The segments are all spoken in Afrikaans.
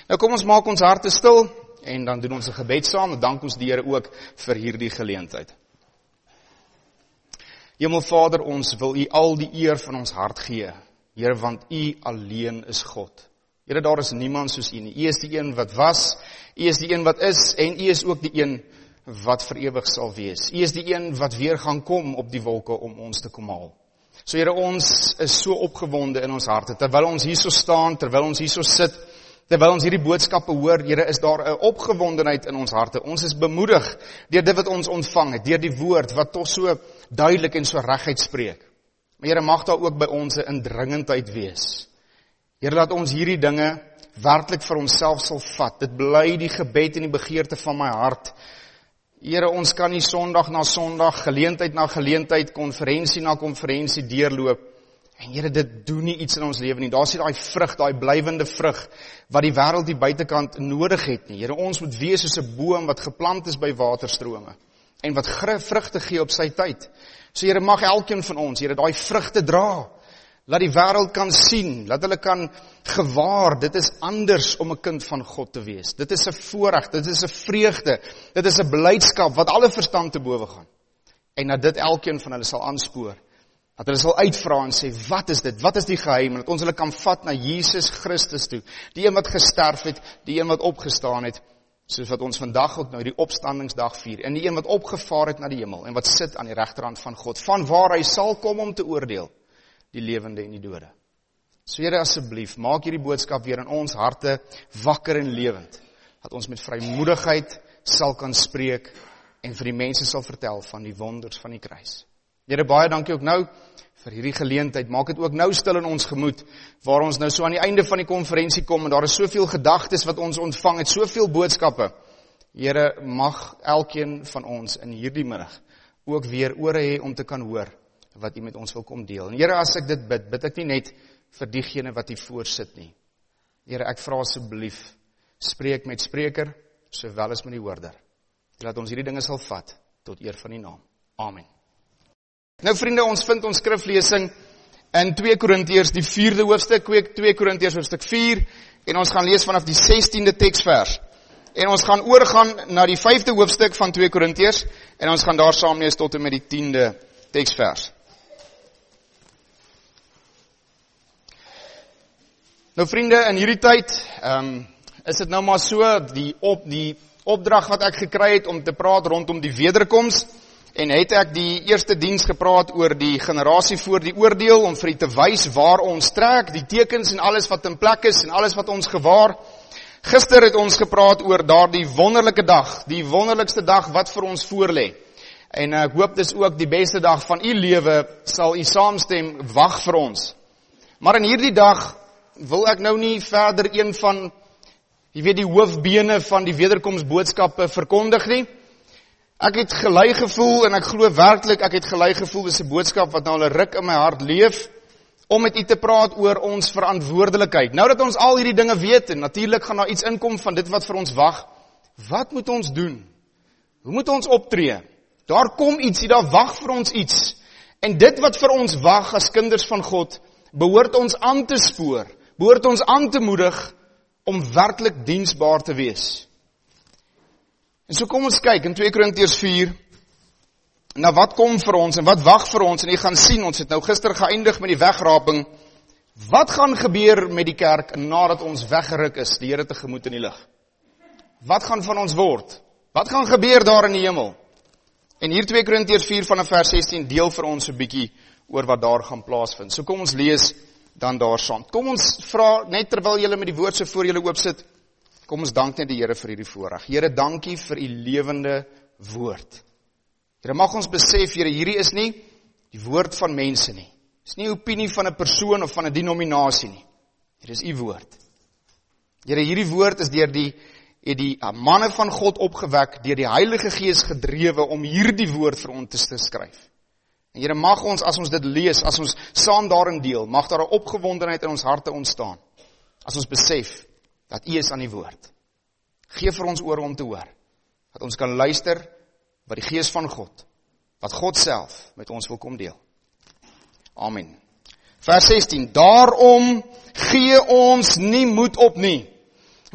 Nou kom ons maak ons harte stil en dan doen ons 'n gebed saam en dank ons die Here ook vir hierdie geleentheid. Hemelvader, ons wil U al die eer van ons hart gee, Here, want U alleen is God. Here, daar is niemand soos U nie. U is die een wat was, U is die een wat is en U is ook die een wat vir ewig sal wees. U is die een wat weer gaan kom op die wolke om ons te kom haal. So Here, ons is so opgewonde in ons harte, terwyl ons hier so staan, terwyl ons hier so sit, terwyl ons hierdie boodskappe hoor, Here, is daar 'n opgewondenheid in ons harte. Ons is bemoedig deur dit wat ons ontvang het, deur die woord wat tog so duidelik en so reguit spreek. Maar Here, mag daar ook by ons 'n indringendheid wees. Here, laat ons hierdie dinge werklik vir onsself sal vat. Dit bly die gebed en die begeerte van my hart. Here, ons kan nie Sondag na Sondag, geleentheid na geleentheid, konferensie na konferensie deurloop. En Here, dit doen nie iets in ons lewe nie. Daar is daai vrug, daai blywende vrug, wat die wêreld die buitekant nodig het nie. Here, ons moet wees soos 'n boom wat geplant is by waterstrome, en wat vrugte gee op sy tyd. So Here, mag elkeen van ons, Here, daai vrugte dra. Laat die wêreld kan sien, laat hulle kan gewaar, dit is anders om 'n kind van God te wees. Dit is 'n voorreg, dit is 'n vreugde, dit is 'n blydskap wat alle verstand te bowe gaan. En dat dit elkeen van hulle sal aanspoor. Dat hulle sal uitvra en sê, wat is dit? Wat is die geheim? En dat ons hulle kan vat na Jesus Christus toe. Die een wat gesterf het, die een wat opgestaan het, soos wat ons vandag ook nou die opstandingsdag vier. En die een wat opgevaar het na die hemel en wat sit aan die regterhand van God, van waar hy sal kom om te oordeel, die lewende en die dode. So Here, asseblief, maak hierdie boodskap weer in ons harte wakker en lewend. Dat ons met vrymoedigheid sal kan spreek en vir die mense sal vertel van die wonders van die kruis. Here, baie dankie ook nou vir hierdie geleentheid. Maak dit ook nou stil in ons gemoed, waar ons nou so aan die einde van die konferensie kom en daar is soveel gedagtes wat ons ontvang het, soveel boodskappe. Here, mag elkeen van ons in hierdie middag ook weer ore hê om te kan hoor wat U met ons wil kom deel. En Here, as ek dit bid ek nie net vir diegene wat hier voor sit nie. Here, ek vra asseblief, spreek met spreker, sowel as met die hoorder. Laat ons hierdie dinge sal vat, tot eer van die naam. Amen. Nou vriende, ons vind ons skriflesing in 2 Korintiërs, die 4de hoofstuk, 2 Korintiërs hoofstuk 4, en ons gaan lees vanaf die 16de teksvers. En ons gaan oorgaan na die 5de hoofstuk van 2 Korintiërs, en ons gaan daar saam lees tot en met die 10de teksvers. Nou vriende, in hierdie tyd is dit nou maar so, die opdrag wat ek gekry het om te praat rondom die wederkoms, en het ek die eerste diens gepraat oor die generasie voor die oordeel, om vir u te wys waar ons trek, die tekens en alles wat in plek is, en alles wat ons gewaar. Gister het ons gepraat oor daardie wonderlike dag, die wonderlikste dag wat vir ons voorlê. En ek hoop dis ook die beste dag van u lewe, sal u saamstem, wag vir ons. Maar in hierdie dag wil ek nou nie verder een van, jy weet, die hoofbene van die wederkomsboodskappe verkondig nie. Ek het gelei gevoel, en ek glo werklik, ek het gelei gevoel, dis 'n boodskap wat nou al 'n ruk in my hart leef, om met u te praat oor ons verantwoordelikheid. Nou dat ons al hierdie dinge weet, en natuurlik gaan daar iets inkom van dit wat vir ons wag, wat moet ons doen? Hoe moet ons optree? Daar kom iets, daar wag vir ons iets. En dit wat vir ons wag as kinders van God, behoort ons aan te spoor, behoort ons aan te moedig, om werklik diensbaar te wees. En so kom ons kyk in 2 Korintiërs 4, na wat kom vir ons en wat wag vir ons, en jy gaan sien, ons het nou gister geëindig met die wegraping, wat gaan gebeur met die kerk nadat ons weggeruk is, die Here tegemoet in die lig? Wat gaan van ons word? Wat gaan gebeur daar in die hemel? En hier 2 Korintiërs 4 vanaf vers 16 deel vir ons 'n bietjie oor wat daar gaan plaasvind. So kom ons lees dan daar saam. Kom ons vra, net terwyl julle met die woord so voor julle oop sit, kom ons dank net die Here vir hierdie voorreg. Here, dankie vir u lewende woord. Here, mag ons besef, Here, hierdie is nie die woord van mense nie. Dit is nie 'n opinie van 'n persoon of van 'n denominasie nie. Dit is u woord. Here, hierdie woord is deur die manne van God opgewek, deur die Heilige Gees gedrewe om hierdie woord vir ons te skryf. En Here, mag ons, as ons dit lees, as ons saam daarin deel, mag daar 'n opgewondenheid in ons harte ontstaan. As ons besef dat U is aan die woord. Geef vir ons ore om te hoor. Dat ons kan luister wat die Gees van God, wat God self met ons wil kom deel. Amen. Vers 16. Daarom gee ons nie moed op nie.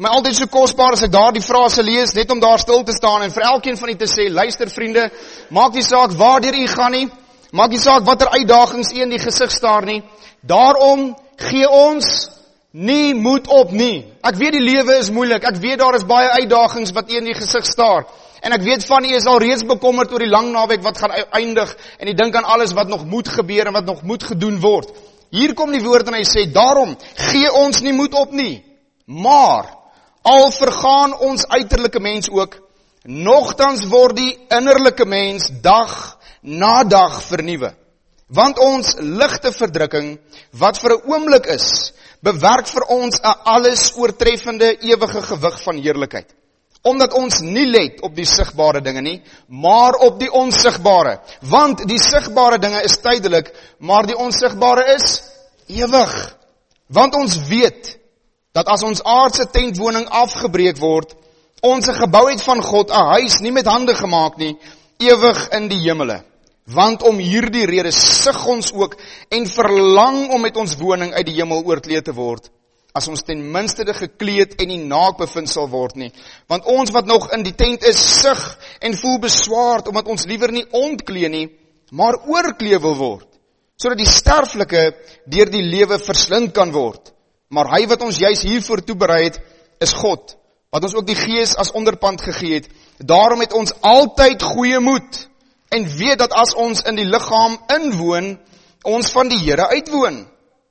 my altyd so kosbaar as ek daar die frase lees, net om daar stil te staan en vir elkeen van u te sê, luister vriende, maak nie saak waardeur u gaan nie, maak nie saak watter uitdagings u in die gesig staar nie, daarom gee ons nie moed op nie. Ek weet die lewe is moeilik, ek weet daar is baie uitdagings wat u in die gesig staar, en ek weet van u is al reeds bekommerd oor die lang naweek wat gaan eindig, en u dink aan alles wat nog moet gebeur en wat nog moet gedoen word. Hier kom die woord en hy sê, daarom gee ons nie moed op nie, maar al vergaan ons uiterlike mens ook, nogtans word die innerlike mens dag na dag vernuwe. Want ons ligte verdrukking, wat vir 'n oomblik is, bewerk vir ons 'n alles oortreffende ewige gewig van heerlikheid. Omdat ons nie let op die sigbare dinge nie, maar op die onsigbare. Want die sigbare dinge is tydelik, maar die onsigbare is ewig. Want ons weet, dat as ons aardse tentwoning afgebreek word, ons 'n gebou het van God, 'n huis nie met hande gemaak nie, ewig in die hemele. Want om hierdie rede sug ons ook en verlang om met ons woning uit die hemel oorkleed te word, as ons ten minste gekleed en nie naak bevind sal word nie. Want ons wat nog in die tent is, sug en voel beswaard, omdat ons liewer nie ontklee nie, maar oorklee wil word, sodat die sterflike deur die lewe verslind kan word. Maar hy wat ons juis hiervoor toeberei het, is God, wat ons ook die Gees as onderpand gegee het. Daarom het ons altyd goeie moed, en weet dat as ons in die liggaam inwoon, ons van die Here uitwoon.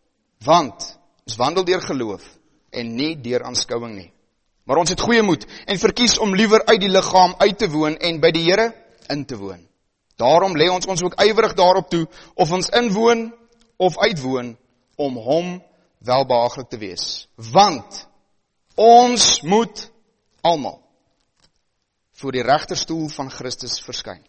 Want ons wandel deur geloof, en nie deur aanskouing nie. Maar ons het goeie moed, en verkies om liewer uit die liggaam uit te woon, en by die Here in te woon. Daarom lê ons ook ywerig daarop toe, of ons inwoon, of uitwoon, om hom welbehaaglik te wees. Want ons moet almal voor die regterstoel van Christus verskyn,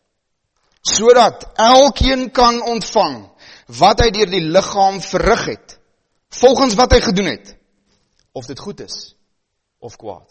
sodat elkeen kan ontvang wat hy deur die liggaam verrig het, volgens wat hy gedoen het, of dit goed is of kwaad.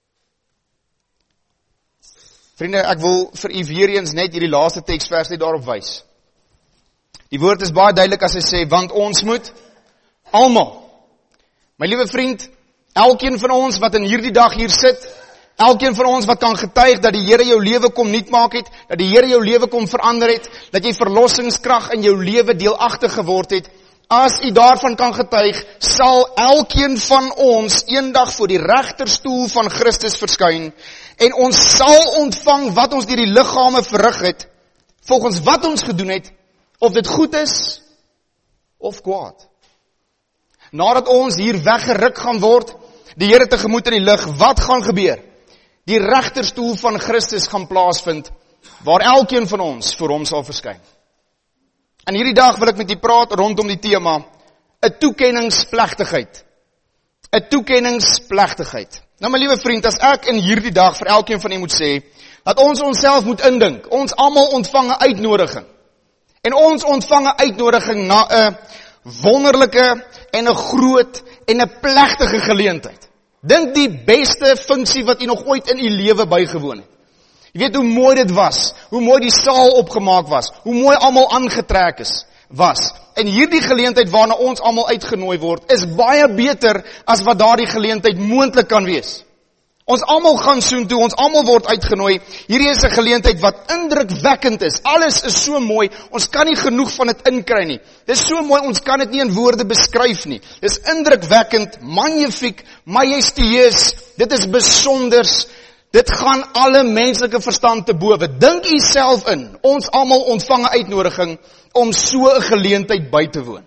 Vriende, ek wil vir u weer eens net hierdie laaste teksvers net daarop wys. Die woord is baie duidelik as hy sê, want ons moet almal. My liewe vriend, elkeen van ons wat in hierdie dag hier sit, elkeen van ons wat kan getuig dat die Here jou lewe kom nuut maak het, dat die Here jou lewe kom verander het, dat jy verlossingskrag in jou lewe deelagtig geword het, as u daarvan kan getuig, sal elkeen van ons eendag voor die regterstoel van Christus verskyn, en ons sal ontvang wat ons deur die liggame verrig het, volgens wat ons gedoen het, of dit goed is of kwaad. Nadat ons hier weggeruk gaan word, die Here tegemoet in die lig, wat gaan gebeur? Die regterstoel van Christus gaan plaasvind, waar elkeen van ons voor hom sal verskyn. En hierdie dag wil ek met u praat rondom die tema, 'n toekenningsplegtigheid. 'n Toekenningsplegtigheid. Nou my liewe vriend, as ek in hierdie dag vir elkeen van u moet sê, dat ons onsself moet indink, ons almal ontvang 'n uitnodiging. En ons ontvang 'n uitnodiging na 'n wonderlike en 'n groot en 'n plegtige geleentheid. Dink die beste funksie wat u nog ooit in u lewe bygewoon het. Jy weet hoe mooi dit was, hoe mooi die saal opgemaak was, hoe mooi almal aangetrek was. En hierdie geleentheid waarna ons almal uitgenooi word, is baie beter as wat daardie geleentheid moontlik kan wees. Ons almal gaan soontoe, ons almal word uitgenooi. Hierdie is 'n geleentheid wat indrukwekkend is. Alles is so mooi, ons kan nie genoeg van dit inkry nie. Dit is so mooi, ons kan dit nie in woorde beskryf nie. Dit is indrukwekkend, magnifiek, majestueus, dit is besonders. Dit gaan alle menslike verstand te bowe. Dink u self in, ons almal ontvang 'n uitnodiging om so 'n geleentheid by te woon.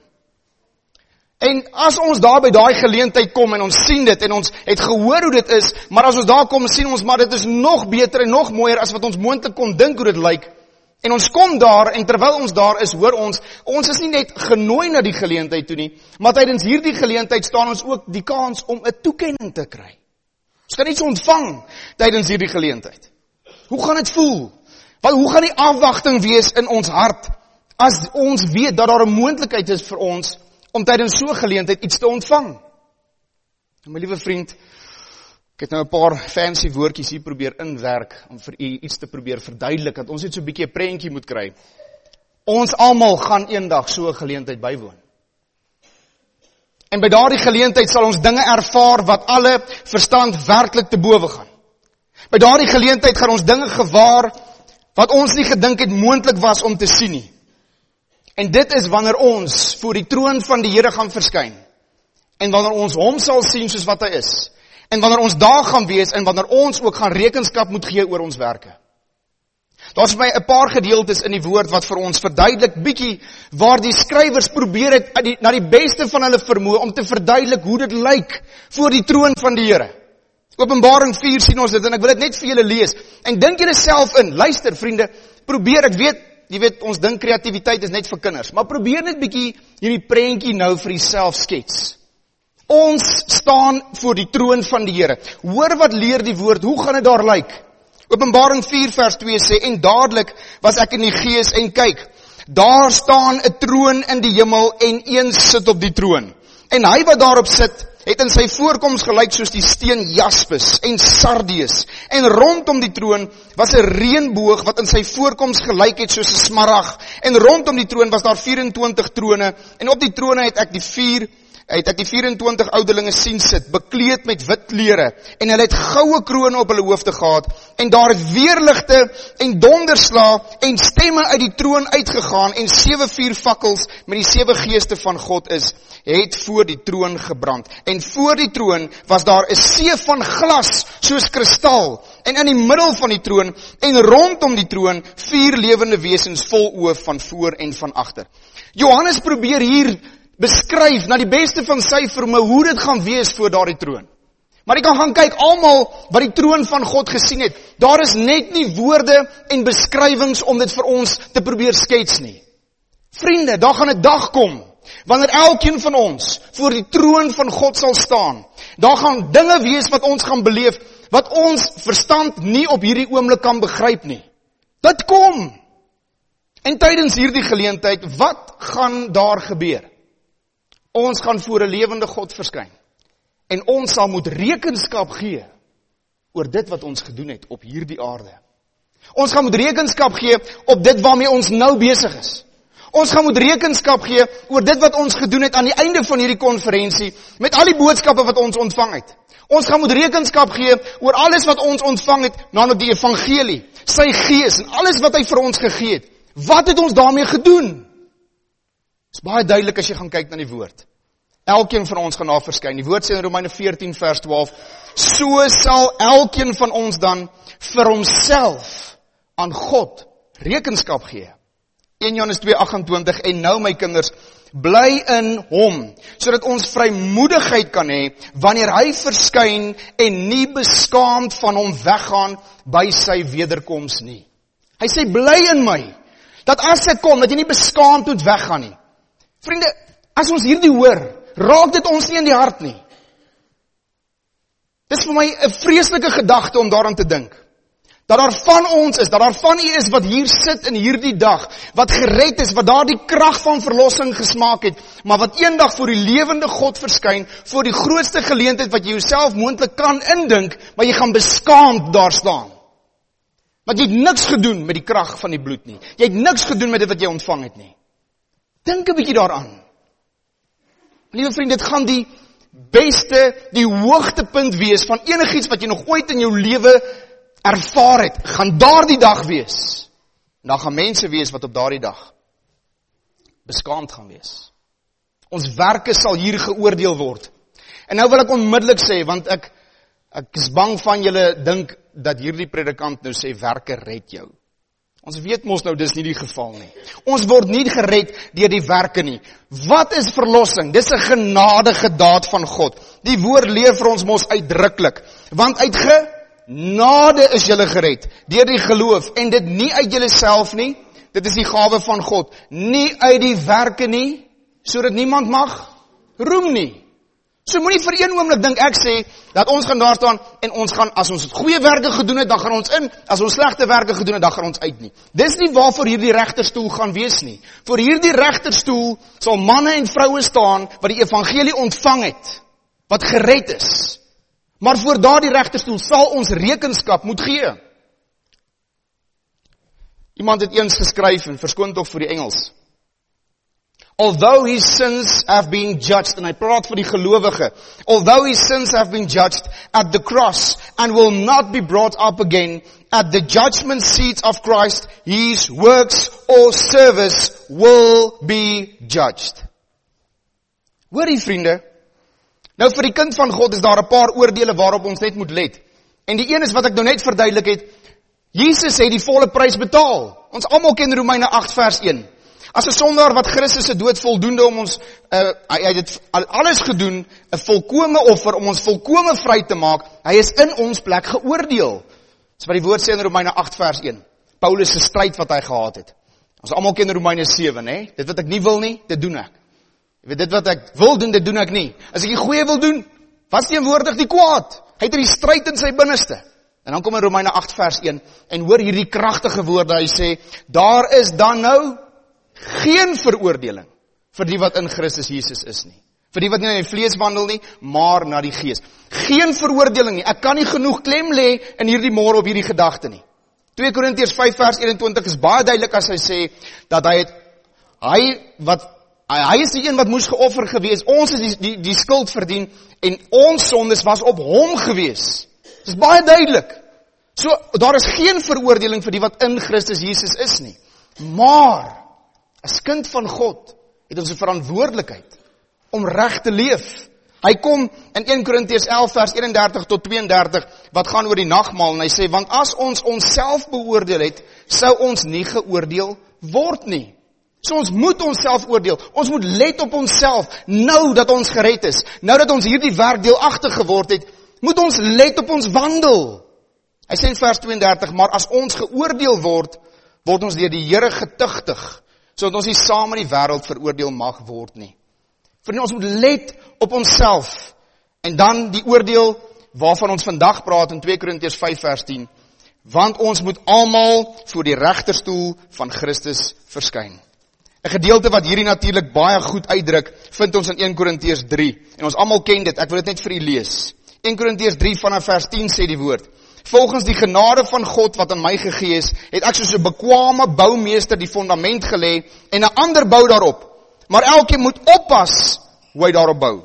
En as ons daar by daai geleentheid kom en ons sien dit en ons het gehoor hoe dit is, maar as ons daar kom sien ons maar dit is nog beter en nog mooier as wat ons moontlik kon dink hoe dit lyk. En ons kom daar en terwyl ons daar is, hoor ons is nie net genooi na die geleentheid toe nie, maar tydens hierdie geleentheid staan ons ook die kans om 'n toekenning te kry. Ons kan iets ontvang tydens hierdie geleentheid. Hoe gaan dit voel? Hoe gaan die afwagting wees in ons hart as ons weet dat daar 'n moontlikheid is vir ons om tydens so 'n geleentheid iets te ontvang? My liewe vriend, ek het nou 'n paar fancy woordjies hier probeer inwerk om vir u iets te probeer verduidelik, dat ons net so 'n bietjie 'n prentjie moet kry. Ons almal gaan eendag so 'n geleentheid bywoon. En by daardie geleentheid sal ons dinge ervaar wat alle verstand werklik te bowe gaan. By daardie geleentheid gaan ons dinge gewaar wat ons nie gedink het moontlik was om te sien nie. En dit is wanneer ons voor die troon van die Here gaan verskyn. En wanneer ons hom sal sien soos wat hy is. En wanneer ons daar gaan wees en wanneer ons ook gaan rekenskap moet gee oor ons werke. Daar is vir my 'n paar gedeeltes in die woord wat vir ons verduidelik bietjie waar die skrywers probeer het na die beste van hulle vermoë om te verduidelik hoe dit lyk voor die troon van die Here. Openbaring 4 sien ons dit en ek wil dit net vir julle lees. En dink julle self in, luister vriende, probeer, ek weet, jy weet ons dink kreatiwiteit is net vir kinders, maar probeer net bietjie hierdie prentjie nou vir jouself skets. Ons staan voor die troon van die Here. Hoor wat leer die woord, hoe gaan dit daar lyk? Openbaring 4 vers 2 sê, en dadelik was ek in die gees en kyk, daar staan 'n troon in die hemel en een sit op die troon. En hy wat daarop sit, het in sy voorkoms gelyk soos die steen jaspis en sardius. En rondom die troon was 'n reënboog wat in sy voorkoms gelyk het soos 'n smarag. En rondom die troon was daar 24 trone en op die trone het ek die 24 ouderlinge sien sit, bekleed met wit klere, en hulle het goue krone op hulle hoofde gehad, en daar het weerligte en donderslae en stemme uit die troon uitgegaan, en 7 vuurvakkels met die 7 geeste van God het voor die troon gebrand. En voor die troon was daar 'n see van glas, soos kristal, en in die middel van die troon, en rondom die troon, 4 lewende wesens vol oë van voor en van agter. Johannes probeer hier beskryf na die beste van sy vermoë hoe dit gaan wees voor daardie troon. Maar jy kan gaan kyk, almal wat die troon van God gesien het, daar is net nie woorde en beskrywings om dit vir ons te probeer skets nie. Vriende, daar gaan 'n dag kom, wanneer elkeen van ons voor die troon van God sal staan. Daar gaan dinge wees wat ons gaan beleef, wat ons verstand nie op hierdie oomblik kan begryp nie. Dit kom. En tydens hierdie geleentheid, wat gaan daar gebeur? Ons gaan voor 'n lewende God verskyn. En ons sal moet rekenskap gee oor dit wat ons gedoen het op hierdie aarde. Ons gaan moet rekenskap gee op dit waarmee ons nou besig is. Ons gaan moet rekenskap gee oor dit wat ons gedoen het aan die einde van hierdie konferensie, met al die boodskappe wat ons ontvang het. Ons gaan moet rekenskap gee oor alles wat ons ontvang het, naamlik die evangelie, sy gees en alles wat hy vir ons gegee het. Wat het ons daarmee gedoen? Dit is baie duidelik as jy gaan kyk na die woord. Elkeen van ons gaan daar verskyn. Die woord sê in Romeine 14 vers 12, so sal elkeen van ons dan vir homself aan God rekenskap gee. 1 Johannes 2:28, en nou my kinders, bly in hom, sodat ons vrymoedigheid kan hê, wanneer hy verskyn en nie beskaamd van hom weggaan by sy wederkoms nie. Hy sê, bly in my, dat as ek kom, dat jy nie beskaamd moet weggaan nie. Vriende, as ons hierdie hoor, raak dit ons nie in die hart nie. Dit is vir my 'n vreeslike gedagte om daaraan te dink. Dat daar van ons is, dat daar van u is wat hier sit in hierdie dag, wat gered is, wat daar die krag van verlossing gesmaak het, maar wat eendag voor die lewende God verskyn, voor die grootste geleentheid wat jy jouself moontlik kan indink, maar jy gaan beskaamd daar staan. Want jy het niks gedoen met die krag van die bloed nie. Jy het niks gedoen met dit wat jy ontvang het nie. Dink 'n bietjie daaraan. Liewe vriend, dit gaan die beste, die hoogtepunt wees van enigiets wat jy nog ooit in jou lewe ervaar het, gaan daardie dag wees. En dan gaan mense wees wat op daardie dag beskaamd gaan wees. Ons werke sal hier geoordeel word. En nou wil ek onmiddellik sê, want ek is bang van julle dink dat hierdie predikant nou sê, werke red jou. Ons weet mos nou, dis nie die geval nie. Ons word nie gered deur die werke nie. Wat is verlossing? Dis 'n genadige daad van God. Die woord leer vir ons mos uitdruklik. Want uit genade is julle gered, deur die geloof, en dit nie uit julleself nie, dit is die gawe van God, nie uit die werke nie, sodat niemand mag roem nie. So moenie vir een oomblik dink ek sê, dat ons gaan daar staan, en ons gaan, as ons goeie werke gedoen het, dan gaan ons in, as ons slegte werke gedoen het, dan gaan ons uit nie. Dis nie waarvoor hierdie regterstoel gaan wees nie. Voor hierdie regterstoel sal manne en vroue staan, wat die evangelie ontvang het, wat gered is. Maar voor daardie regterstoel sal ons rekenskap moet gee. Iemand het eens geskryf, en verskoon tog vir die Engels, Although his sins have been judged, en hy praat vir die gelowige, although his sins have been judged at the cross and will not be brought up again at the judgment seat of Christ, his works or service will be judged. Hoorie vriende, nou vir die kind van God is daar 'n paar oordeele waarop ons net moet let. En die een is wat ek nou net verduidelik het, Jesus het die volle prys betaal. Ons almal ken Romeine 8 vers 1. As 'n sondaar wat Christus se dood voldoende om ons, hy het dit alles gedoen, 'n volkome offer om ons volkome vry te maak, hy is in ons plek geoordeel. Dis wat die woord sê in Romeine 8 vers 1. Paulus se stryd wat hy gehad het. Ons almal ken Romeine 7, hè? Dit wat ek nie wil nie, dit doen ek. Jy weet, dit wat ek wil doen, dit doen ek nie. As ek die goeie wil doen, was teenwoordig die kwaad. Hy het die stryd in sy binneste. En dan kom in Romeine 8 vers 1, en hoor hierdie kragtige woorde, hy sê, daar is dan nou geen veroordeling vir die wat in Christus Jesus is nie. Vir die wat nie in die vlees wandel nie, maar na die gees. Geen veroordeling nie. Ek kan nie genoeg klem lê in hierdie môre op hierdie gedagte nie. 2 Korintiërs 5 vers 21 is baie duidelik as hy sê, dat hy is die een wat moes geoffer gewees, ons is die skuld verdien, en ons sondes was op hom gewees. Dit is baie duidelik. So, daar is geen veroordeling vir die wat in Christus Jesus is nie. Maar, as kind van God, het ons 'n verantwoordelikheid om reg te leef. Hy kom in 1 Korintiërs 11 vers 31 tot 32, wat gaan oor die nagmaal, en hy sê, want as ons onsself beoordeel het, sou ons nie geoordeel word nie. So ons moet onsself oordeel, ons moet let op onsself, nou dat ons gered is, nou dat ons hierdie werk deelagtig geword het, moet ons let op ons wandel. Hy sê in vers 32, maar as ons geoordeel word, word ons deur die Here getuigtig, sodat ons nie saam met die wêreld veroordeel mag word nie. Vriende, ons moet let op onsself, en dan die oordeel waarvan ons vandag praat in 2 Korintiërs 5 vers 10, want ons moet almal voor die regterstoel van Christus verskyn. 'n gedeelte wat hierdie natuurlik baie goed uitdruk, vind ons in 1 Korintiërs 3, en ons almal ken dit, ek wil dit net vir u lees. 1 Korintiërs 3 vanaf vers 10 sê die woord, volgens die genade van God wat aan my gegee is, het ek soos 'n bekwame boumeester die fondament gelê, en 'n ander bou daarop, maar elkeen moet oppas hoe hy daarop bou.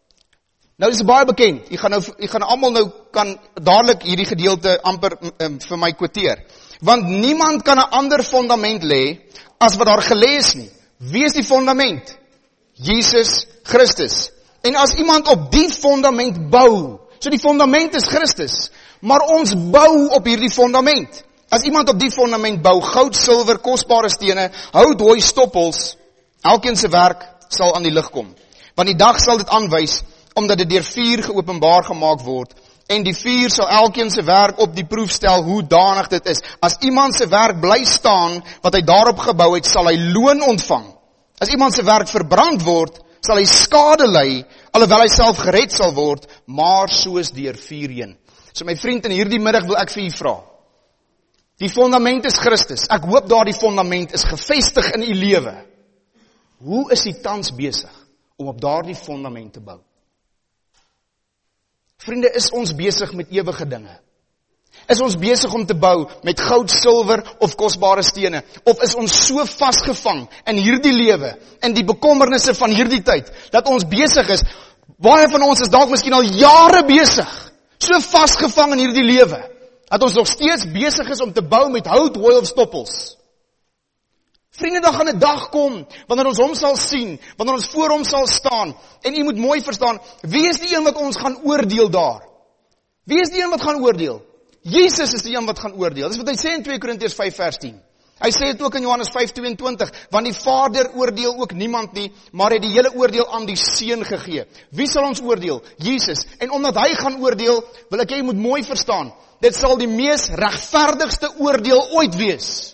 Nou is baie bekend, jy gaan almal nou kan dadelik hierdie gedeelte amper vir my quoteer, want niemand kan 'n ander fondament lê, as wat daar gelê is nie. Wie is die fondament? Jesus Christus. En as iemand op die fondament bou, so die fondament is Christus, maar ons bou op hierdie fondament. As iemand op die fondament bou, goud, silwer, kosbare stene, hout, hooi, stoppels, elkeen se werk sal aan die lig kom. Want die dag sal dit aanwys, omdat dit deur vuur geopenbaar gemaak word, en die vuur sal elkeen se werk op die proef stel, hoe danig dit is. As iemand se werk bly staan, wat hy daarop gebou het, sal hy loon ontvang. As iemand se werk verbrand word, sal hy skade ly, alhoewel hy self gered sal word, maar soos deur vuur heen. So my vriend, in hierdie middag wil ek vir u vra, die fondament is Christus, ek hoop daardie fondament is gevestig in u lewe. Hoe is u tans besig om op daardie fondament te bou? Vriende, is ons besig met ewige dinge? Is ons besig om te bou met goud, silwer of kosbare stene? Of is ons so vasgevang in hierdie lewe, in die bekommernisse van hierdie tyd, dat ons besig is, baie van ons is dalk miskien al jare besig, so vasgevang in hierdie lewe, dat ons nog steeds besig is om te bou met hout, hooi of stoppels. Vriende, daar gaan 'n dag kom, wanneer ons hom sal sien, wanneer ons voor hom sal staan, en u moet mooi verstaan, wie is die een wat ons gaan oordeel daar? Wie is die een wat gaan oordeel? Jesus is die een wat gaan oordeel. Dis wat hy sê in 2 Korintiërs 5 vers 10. Hy sê dit ook in Johannes 5:22, want die Vader oordeel ook niemand nie, maar het die hele oordeel aan die Seun gegee. Wie sal ons oordeel? Jesus. En omdat hy gaan oordeel, wil ek jy moet mooi verstaan, dit sal die mees regverdigste oordeel ooit wees.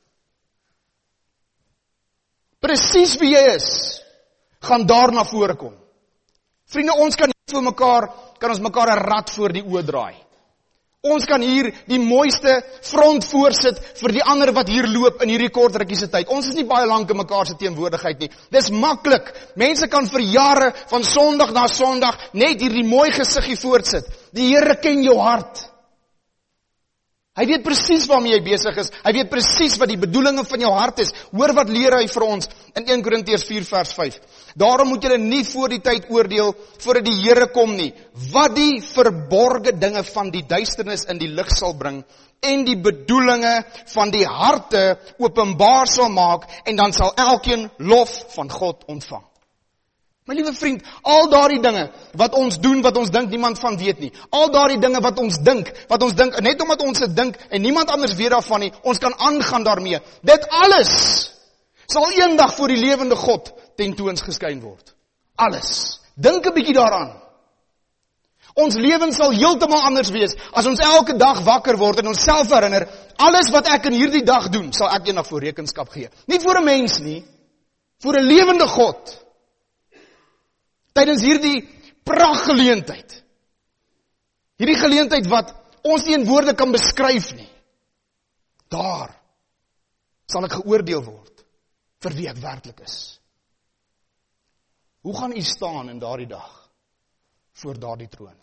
Presies wie jy is, gaan daar na vore kom. Vriende, ons kan hier vir mekaar, kan ons mekaar 'n rad voor die oë draai. Ons kan hier die mooiste front voorsit vir die ander wat hier loop in hierdie kort rukkie se tyd. Ons is nie baie lank in mekaar se teenwoordigheid nie. Dis maklik. Mense kan vir jare van Sondag na Sondag net hierdie mooi gesiggie voortsit. Die Here ken jou hart. Hy weet presies waarmee jy besig is. Hy weet presies wat die bedoelinge van jou hart is. Hoor wat leer hy vir ons in 1 Korintiërs 4 vers 5. Daarom moet julle nie voor die tyd oordeel, voordat die Here kom nie, wat die verborge dinge van die duisternis in die lig sal bring, en die bedoelinge van die harte openbaar sal maak, en dan sal elkeen lof van God ontvang. My liewe vriend, al daardie dinge wat ons doen, wat ons dink niemand van weet nie, al daardie dinge wat ons dink, net omdat ons dit dink en niemand anders weet daarvan nie, ons kan aangaan daarmee. Dit alles sal eendag voor die lewende God tentoons geskyn word. Alles. Dink 'n bietjie daaraan. Ons lewens sal heeltemal anders wees as ons elke dag wakker word en ons self herinner, alles wat ek in hierdie dag doen, sal ek eendag voor rekenskap gee. Nie voor 'n mens nie, voor 'n lewende God. Tydens hierdie prachtgeleentheid. Hierdie geleentheid wat ons nie in woorde kan beskryf nie. Daar sal ek geoordeel word vir wie ek werklik is. Hoe gaan u staan in daardie dag voor daardie troon?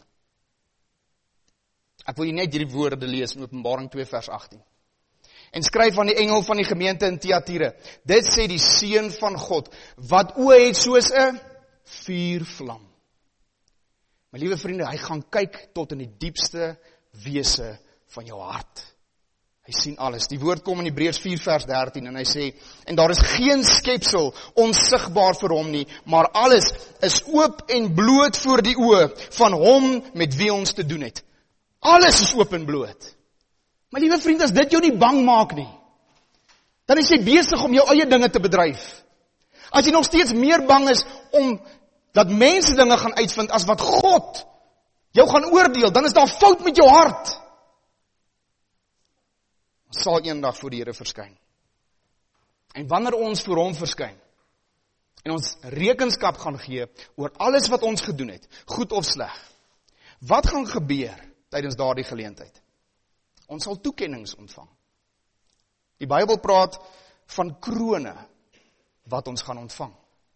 Ek wil net hierdie woorde lees in Openbaring 2 vers 18. En skryf aan die engel van die gemeente in Thyatira. Dit sê die Seun van God, wat oë het soos 'n vuurvlam. My liewe vriende, hy gaan kyk tot in die diepste wese van jou hart. Hy sien alles. Die woord kom in Hebreërs 4 vers 13 en hy sê, en daar is geen skepsel onsigbaar vir hom nie, maar alles is oop en bloot voor die oë van hom met wie ons te doen het. Alles is oop en bloot. My liewe vriend, as dit jou nie bang maak nie, dan is jy besig om jou eie dinge te bedryf. As jy nog steeds meer bang is om dat mense dinge gaan uitvind as wat God jou gaan oordeel, dan is daar fout met jou hart. Ons sal eendag voor die Here verskyn. En wanneer ons voor hom verskyn en ons rekenskap gaan gee oor alles wat ons gedoen het, goed of sleg, wat gaan gebeur tydens daardie geleentheid? Ons sal toekennings ontvang. Die Bybel praat van krone wat ons gaan ontvang.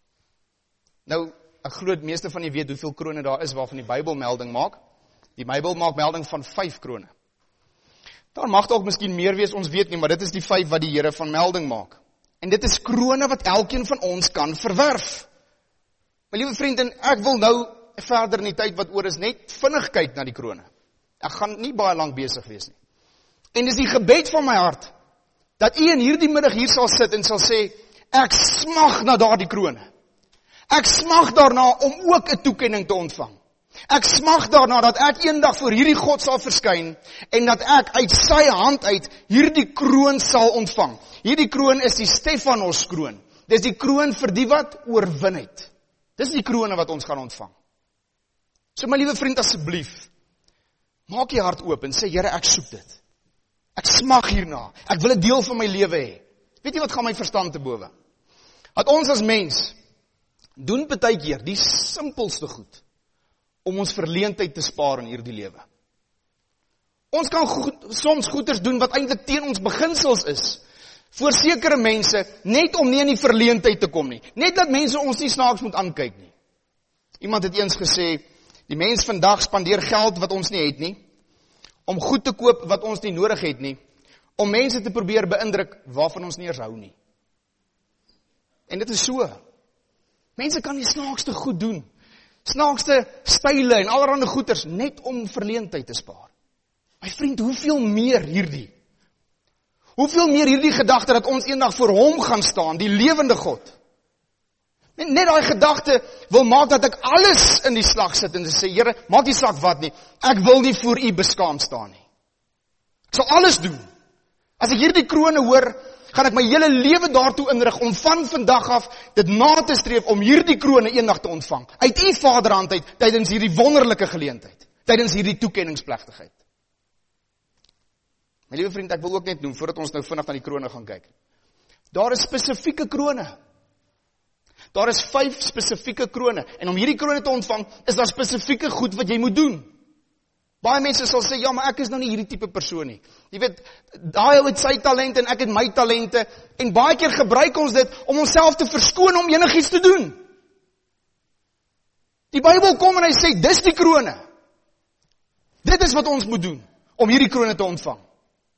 Nou, ek glo die meeste van julle weet hoeveel krone daar is waarvan die Bybel melding maak. Die Bybel maak melding van 5 krone. Daar mag dalk miskien meer wees, ons weet nie, maar dit is die 5 wat die Here van melding maak. En dit is krone wat elkeen van ons kan verwerf. My liewe vriend, en ek wil nou verder in die tyd wat oor is net vinnig kyk na die krone. Ek gaan nie baie lank besig wees nie. En dis die gebed van my hart, dat u in hierdie middag hier sal sit en sal sê, ek smag na daardie krone. Ek smag daarna om ook 'n toekenning te ontvang. Ek smag daarna dat ek eendag voor hierdie God sal verskyn en dat ek uit sy hand uit hierdie kroon sal ontvang. Hierdie kroon is die Stefanos kroon. Dis die kroon vir die wat oorwin het. Dis die krone wat ons gaan ontvang. So my liewe vriend, asseblief, maak jy hart oop en sê, Here, ek soek dit. Ek smag hierna. Ek wil 'n deel van my lewe hê. Weet jy wat gaan my verstand te bowe? Dat ons as mens doen baie keer die simpelste goed om ons verleentheid te spaar in hierdie lewe. Ons kan soms goeders doen wat eintlik teen ons beginsels is, voor sekere mense, net om nie in die verleentheid te kom nie. Net dat mense ons nie snaaks moet aankyk nie. Iemand het eens gesê, die mens vandag spandeer geld wat ons nie het nie, om goed te koop wat ons nie nodig het nie, om mense te probeer beïndruk waarvan ons nie eens hou nie. En dit is so. Mense kan die snaakste goed doen, snaakste style en allerhande goeders, net om verleentheid te spaar. My vriend, hoeveel meer hierdie? Hoeveel meer hierdie gedagte dat ons eendag voor hom gaan staan, die lewende God? Net daai gedagte wil maak dat ek alles in die slag sit en sê, Here, maak nie saak wat nie, ek wil nie voor u beskaamd staan nie. Ek sal alles doen. As ek hierdie krone hoor, gaan ek my hele lewe daartoe inrig om van vandag af dit na te streef om hierdie krone eendag te ontvang. Uit u Vaderhand uit, tydens hierdie wonderlike geleentheid, tydens hierdie toekenningsplegtigheid. My liewe vriend, ek wil ook net noem, voordat ons nou vinnig na die krone gaan kyk. Daar is spesifieke krone. Daar is 5 spesifieke krone. En om hierdie krone te ontvang, is daar spesifieke goed wat jy moet doen. Baie mense sal sê, ja, maar ek is nou nie hierdie tipe persoon nie. Jy weet, daai ou het sy talente en ek het my talente. En baie keer gebruik ons dit om onsself te verskoon om enigiets te doen. Die Bybel kom en hy sê, dis die krone. Dit is wat ons moet doen, om hierdie krone te ontvang.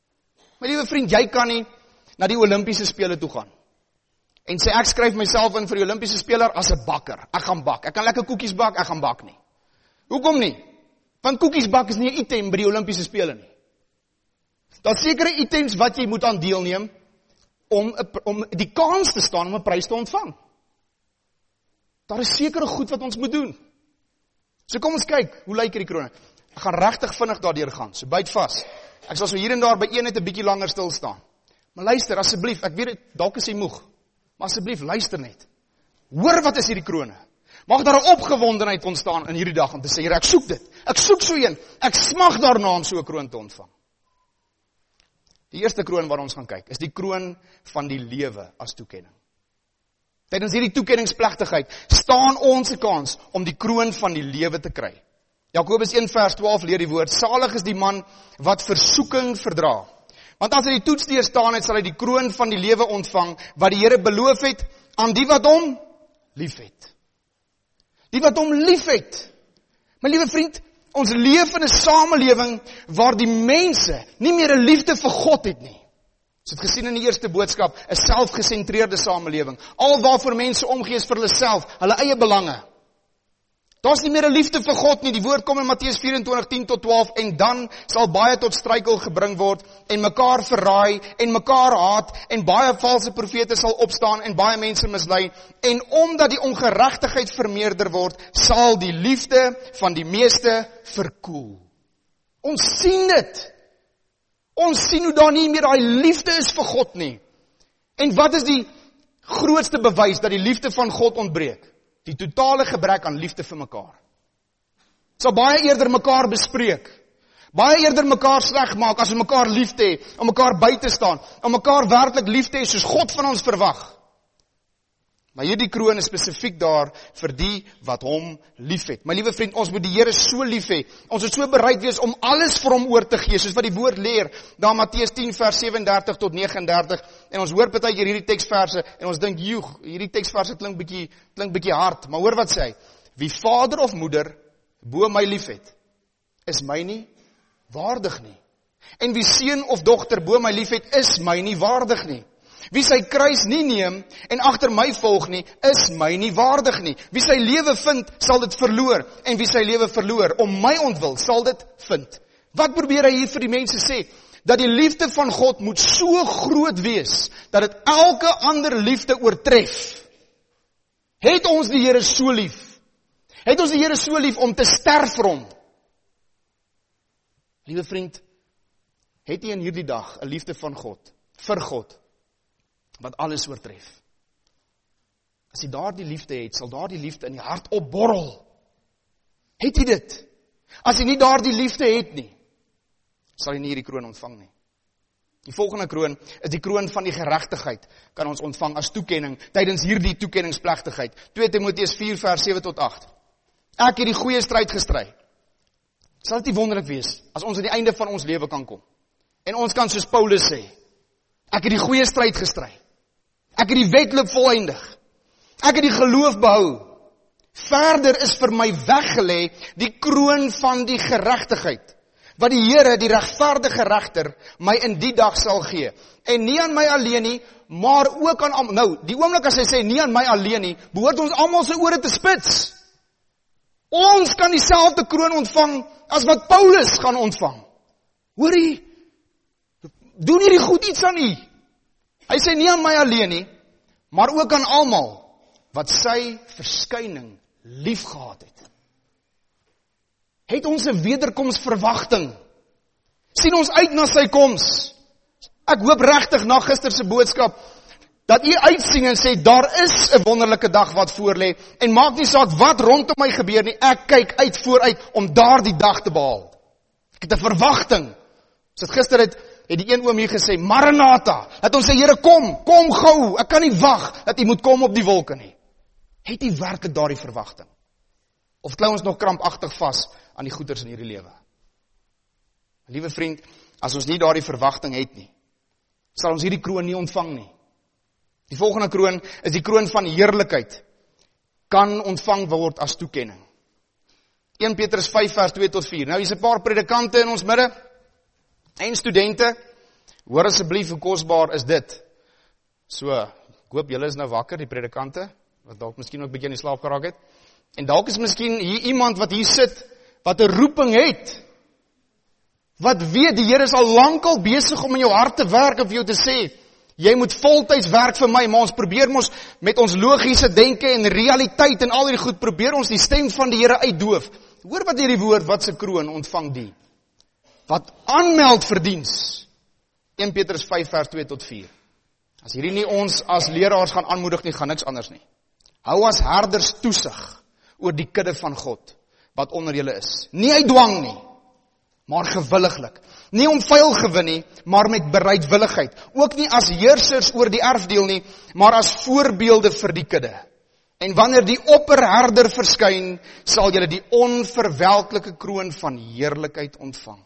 My liewe vriend, jy kan nie na die Olimpiese spele toe gaan en sê, ek skryf myself in vir die Olimpiese speler as 'n bakker. Ek gaan bak. Ek kan lekker koekies bak, ek gaan bak nie. Hoekom nie? Want koekies bak is nie 'n item by die Olimpiese spele nie. Daar's sekere items wat jy moet aan deelneem om die kans te staan om 'n prys te ontvang. Daar is sekere goed wat ons moet doen. So kom ons kyk, hoe lyk hierdie krone? Ek gaan regtig vinnig daardeur gaan, so byt vas. Ek sal so hier en daar by een net 'n bietjie langer stil staan. Maar luister, asseblief, ek weet dalk is jy moeg, maar asseblief luister net. Hoor wat is hierdie krone? Mag daar 'n opgewondenheid ontstaan in hierdie dag om te sê, Here, ek soek dit. Ek soek so een. Ek smag daarna om so 'n kroon te ontvang. Die eerste kroon waar ons gaan kyk, is die kroon van die lewe as toekenning. Tydens hierdie toekenningsplegtigheid staan ons 'n kans om die kroon van die lewe te kry. Jakobus 1 vers 12 leer die woord, salig is die man wat versoeking verdra. Want as hy die toets deurstaan het, sal hy die kroon van die lewe ontvang, wat die Here beloof het, aan die wat hom liefhet. Die wat hom liefhet. My liewe vriend, ons leef in 'n samelewing waar die mense nie meer 'n liefde vir God het nie. Ons het gesien in die eerste boodskap, 'n selfgesentreerde samelewing. Al waarvoor mense omgee is vir hulle self, hulle eie belange. Daar's nie meer 'n liefde vir God nie. Die woord kom in Matteus 24:10-12 en dan sal baie tot struikel gebring word en mekaar verraai en mekaar haat en baie valse profete sal opstaan en baie mense mislei en omdat die ongeregtigheid vermeerder word, sal die liefde van die meeste verkoel. Ons sien dit. Ons sien hoe daar nie meer daai liefde is vir God nie. En wat is die grootste bewys dat die liefde van God ontbreek? Die totale gebrek aan liefde vir mekaar. Sal baie eerder mekaar bespreek. Baie eerder mekaar sleg maak as om mekaar lief te hê, om mekaar by te staan, om mekaar werklik lief te hê soos God van ons verwag. Maar hierdie kroon is spesifiek daar vir die wat hom liefhet. My liewe vriend, ons moet die Here so lief hê. Ons moet so bereid wees om alles vir hom oor te gee, soos wat die woord leer, daar Matteus 10 vers 37 tot 39. En ons hoor partykeer hierdie teksverse en ons dink, "Joeg, hierdie teksverse klink bietjie hard." Maar hoor wat sê hy? Wie vader of moeder bo my liefhet, is my nie waardig nie. En wie seun of dogter bo my liefhet, is my nie waardig nie. Wie sy kruis nie neem en agter my volg nie, is my nie waardig nie. Wie sy lewe vind, sal dit verloor. En wie sy lewe verloor, om my ontwil, sal dit vind. Wat probeer hy hier vir die mense sê? Dat die liefde van God moet so groot wees, dat dit elke ander liefde oortref. Het ons die Here so lief? Het ons die Here so lief om te sterf vir hom? Liewe vriend, het jy in hierdie dag 'n liefde van God, vir God, wat alles oortref? As jy daardie liefde het, sal daardie liefde in die hart opborrel. Het jy dit? As jy nie daardie liefde het nie, sal jy nie hierdie kroon ontvang nie. Die volgende kroon is die kroon van die geregtigheid, kan ons ontvang as toekenning, tydens hierdie toekenningsplegtigheid. 2 Timoteus 4 vers 7 tot 8. Ek het die goeie stryd gestry. Sal dit nie wonderlik wees, as ons aan die einde van ons lewe kan kom, en ons kan soos Paulus sê, ek het die goeie stryd gestry. Ek het die wedloop voleindig. Ek het die geloof behou. Verder is vir my weggelê die kroon van die geregtigheid, wat die Here, die regverdige regter, my in die dag sal gee. En nie aan my alleen nie, maar ook aan almal. Nou, die oomblik as hy sê nie aan my alleen nie, behoort ons almal se ore te spits. Ons kan dieselfde kroon ontvang as wat Paulus gaan ontvang. Hoorie, doen hierdie goed iets aan u. Hy sê nie aan my alleen nie, maar ook aan almal wat sy verskyning liefgehad het. Het ons 'n wederkomsverwagting? Sien ons uit na sy koms? Ek hoop regtig na gister se boodskap dat u uitsien en sê daar is 'n wonderlike dag wat voorlê en maak nie saak wat rondom my gebeur nie, ek kyk uit vooruit om daardie dag te behaal. Ek het 'n verwagting. Soos gister het die een oom hier gesê, Maranatha, dat ons sê, Here, kom gou, ek kan nie wag dat u moet kom op die wolke nie. Het u werklik daardie verwagting? Of klou ons nog krampagtig vas aan die goeders in hierdie lewe? Liewe vriend, as ons nie daardie verwagting het nie, sal ons hierdie kroon nie ontvang nie. Die volgende kroon is die kroon van heerlikheid, kan ontvang word as toekenning. 1 Petrus 5 vers 2 tot 4. Nou, hier's 'n paar predikante in ons midde, en studente, Hoor asseblief hoe kosbaar is dit. So, ek hoop julle is nou wakker, die predikante, wat dalk miskien ook 'n bietjie in die slaap geraak het. En dalk is miskien hier iemand wat hier sit, wat 'n roeping het. Wat weet, die Here is al lankal besig om in jou hart te werk en vir jou te sê, jy moet voltyds werk vir my, maar ons probeer mos met ons logiese denke en realiteit en al hierdie goed, probeer ons die stem van die Here uitdoof. Hoor wat hierdie woord, wat se kroon ontvang die? Wat aanmeld vir diens. 1 Petrus 5 vers 2 tot 4. As hierdie nie ons as leraars gaan aanmoedig nie, gaan niks anders nie. Hou as herders toesig oor die kudde van God, wat onder julle is. Nie uit dwang nie, maar gewilliglik. Nie om vuil gewin nie, maar met bereidwilligheid. Ook nie as heersers oor die erfdeel nie, maar as voorbeelde vir die kudde. En wanneer die opperherder verskyn, sal julle die onverwelklike kroon van heerlikheid ontvang.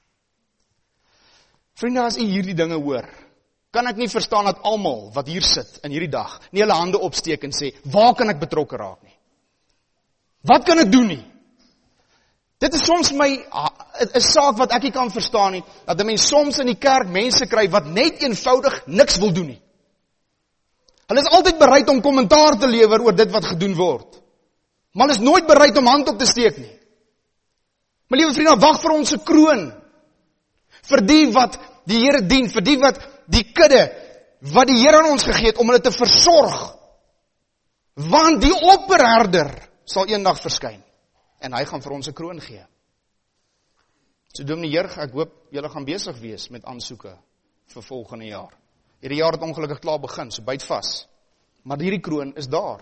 Vriende, as u hierdie dinge hoor, kan ek nie verstaan dat almal wat hier sit in hierdie dag, nie hulle hande opsteek en sê, waar kan ek betrokke raak nie? Wat kan ek doen nie? Dit is soms my 'n saak wat ek nie kan verstaan nie, dat 'n mens soms in die kerk mense kry wat net eenvoudig niks wil doen nie. Hulle is altyd bereid om kommentaar te lewer oor dit wat gedoen word. Maar hulle is nooit bereid om hand op te steek nie. My liewe vriende, wag vir ons 'n kroon. Vir die wat die Here dien, vir die wat die kudde, wat die Here aan ons gegee het, om hulle te versorg. Want die opperherder sal eendag verskyn. En hy gaan vir ons 'n kroon gee. So Dominee Jurg, ek hoop julle gaan besig wees met aansoeke vir volgende jaar. Hierdie jaar het ongelukkig klaar begin, so byt vas. Maar hierdie kroon is daar.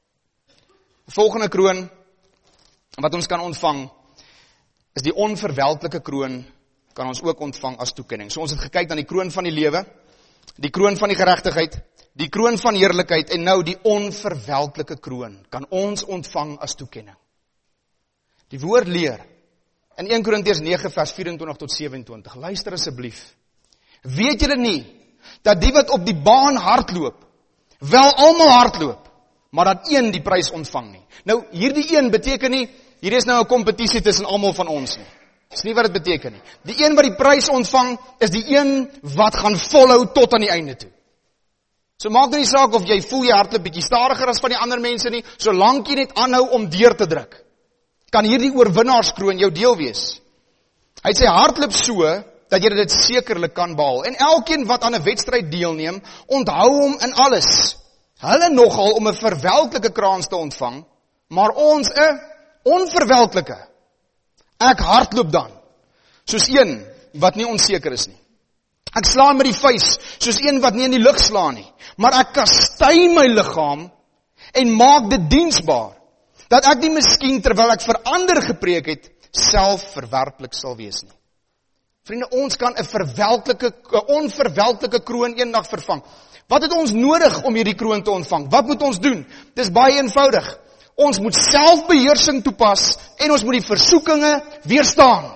Die volgende kroon wat ons kan ontvang, is die onverwelklike kroon, kan ons ook ontvang as toekenning. So ons het gekyk na die kroon van die lewe, die kroon van die geregtigheid, die kroon van heerlikheid en nou die onverwelklike kroon kan ons ontvang as toekenning. Die woord leer in 1 Korintiërs 9 vers 24 tot 27. Luister asseblief. Weet julle nie dat die wat op die baan hardloop, wel almal hardloop, maar dat een die prys ontvang nie. Nou hierdie een beteken nie hier is nou 'n kompetisie tussen almal van ons nie. Dis nie wat dit beteken nie. Die een wat die prys ontvang is die een wat gaan volhou tot aan die einde toe. So maak nie saak of jy voel jy hardloop bietjie stadiger as van die ander mense nie, solank jy net aanhou om deur te druk. Kan hierdie oorwinnaarskroon jou deel wees. Hy sê hardloop so dat jy dit sekerlik kan behaal. En elkeen wat aan 'n wedstryd deelneem, onthou hom in alles. Hulle nogal om 'n verwelklike kraans te ontvang, maar ons 'n onverwelklike. Ek hardloop dan, soos een wat nie onseker is nie. Ek slaan met die vuis, soos een wat nie in die lug slaan nie. Maar ek kastei my liggaam en maak dit diensbaar, dat ek nie miskien terwyl ek vir ander gepreek het, self verwerplik sal wees nie. Vriende, ons kan 'n onverwelklike kroon eendag vervang. Wat het ons nodig om hierdie kroon te ontvang? Wat moet ons doen? Dis baie eenvoudig. Ons moet selfbeheersing toepas en ons moet die versoekinge weerstaan.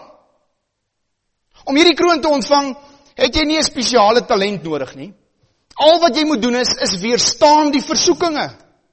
Om hierdie kroon te ontvang, het jy nie 'n spesiale talent nodig nie. Al wat jy moet doen is weerstaan die versoekinge.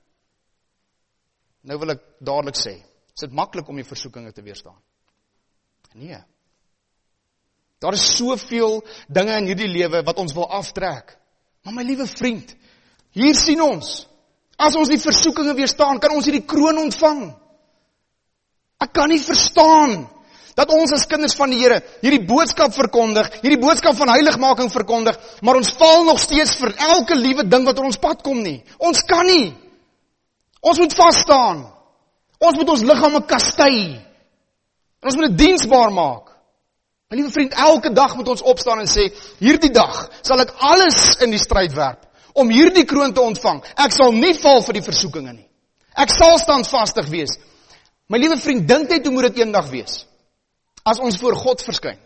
Nou wil ek dadelik sê, is dit maklik om die versoekinge te weerstaan? Nee. Daar is soveel dinge in hierdie lewe wat ons wil aftrek. Maar my liewe vriend, hier sien ons, as ons die versoekinge weerstaan, kan ons hierdie kroon ontvang. Ek kan nie verstaan dat ons as kinders van die Here hierdie boodskap verkondig, hierdie boodskap van heiligmaking verkondig, maar ons val nog steeds vir elke liewe ding wat op ons pad kom nie. Ons kan nie. Ons moet vas staan. Ons moet ons liggame kastei. En ons moet dit diensbaar maak. My liewe vriend, elke dag moet ons opstaan en sê, hierdie dag sal ek alles in die stryd werp, om hierdie kroon te ontvang. Ek sal nie val vir die versoekinge nie. Ek sal standvastig wees. My liewe vriend, dink net hoe moet dit eendag wees, as ons voor God verskyn.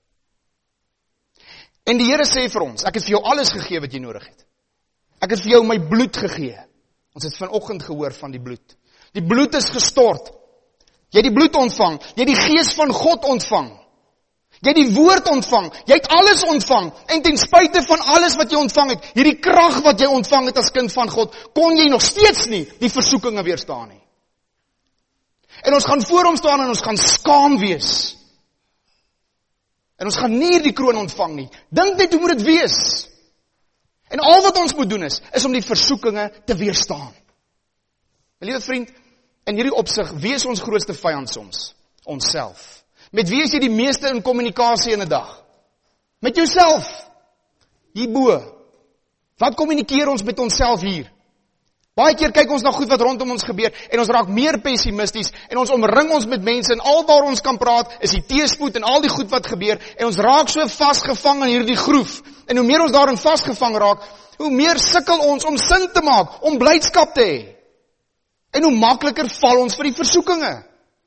En die Here sê vir ons, ek het vir jou alles gegee wat jy nodig het. Ek het vir jou my bloed gegee. Ons het vanoggend gehoor van die bloed. Die bloed is gestort. Jy het die bloed ontvang, jy het die gees van God ontvang. Jy het die woord ontvang, jy het alles ontvang, en ten spyte van alles wat jy ontvang het, hierdie krag wat jy ontvang het as kind van God, kon jy nog steeds nie die versoekinge weerstaan nie. En ons gaan voor hom staan en ons gaan skaam wees. En ons gaan nie die kroon ontvang nie. Dink net hoe moet dit wees. En al wat ons moet doen is om die versoekinge te weerstaan. My liewe vriend, in hierdie opsig, wie is ons grootste vyand soms? Onsself. Met wie is jy die meeste in kommunikasie in 'n dag? Met jouself. Hierbo. Wat kommunikeer ons met onsself hier? Baie keer kyk ons na goed wat rondom ons gebeur en ons raak meer pessimisties en ons omring ons met mense en alwaar ons kan praat is die teëspoed en al die goed wat gebeur en ons raak so vasgevang in hierdie groef. En hoe meer ons daarin vasgevang raak, hoe meer sukkel ons om sin te maak, om blydskap te hê. En hoe makliker val ons vir die versoekinge.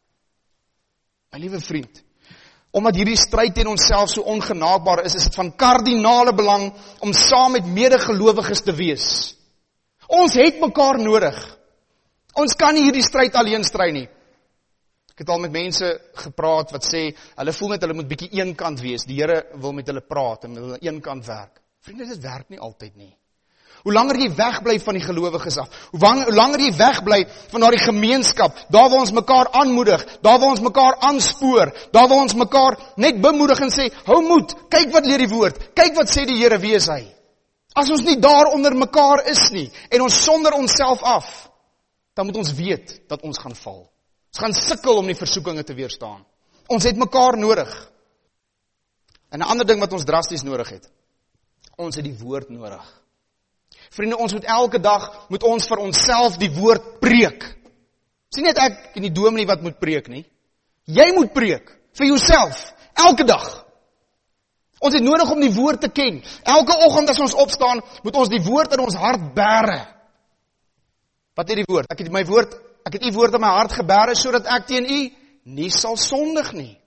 My liewe vriend, omdat hierdie stryd teen onsself so ongenaakbaar is dit van kardinale belang om saam met medegelowiges te wees. Ons het mekaar nodig. Ons kan nie hierdie stryd alleen stry nie. Ek het al met mense gepraat wat sê, hulle voel net hulle moet bietjie eenkant wees. Die Here wil met hulle praat en met hulle eenkant werk. Vriende, dit werk nie altyd nie. Hoe langer jy wegbly van die gelowiges af, hoe langer jy wegbly van daardie gemeenskap, daar waar ons mekaar aanmoedig, daar waar ons mekaar aanspoor, daar waar ons mekaar net bemoedig en sê, hou moed, kyk wat leer die woord, kyk wat sê die Here, wie is hy? As ons nie daar onder mekaar is nie, en ons sonder onsself af, dan moet ons weet dat ons gaan val. Ons gaan sukkel om die versoekinge te weerstaan. Ons het mekaar nodig. En 'n ander ding wat ons drasties nodig het, ons het die woord nodig. Vriende, ons moet elke dag, moet ons vir onsself die woord preek. Sien net ek en die dominee wat moet preek nie. Jy moet preek, vir jouself, elke dag. Ons het nodig om die woord te ken. Elke oggend as ons opstaan, moet ons die woord in ons hart bære. Wat is die woord? Ek het u woord in my hart gebære, sodat ek teen u nie sal sondig nie.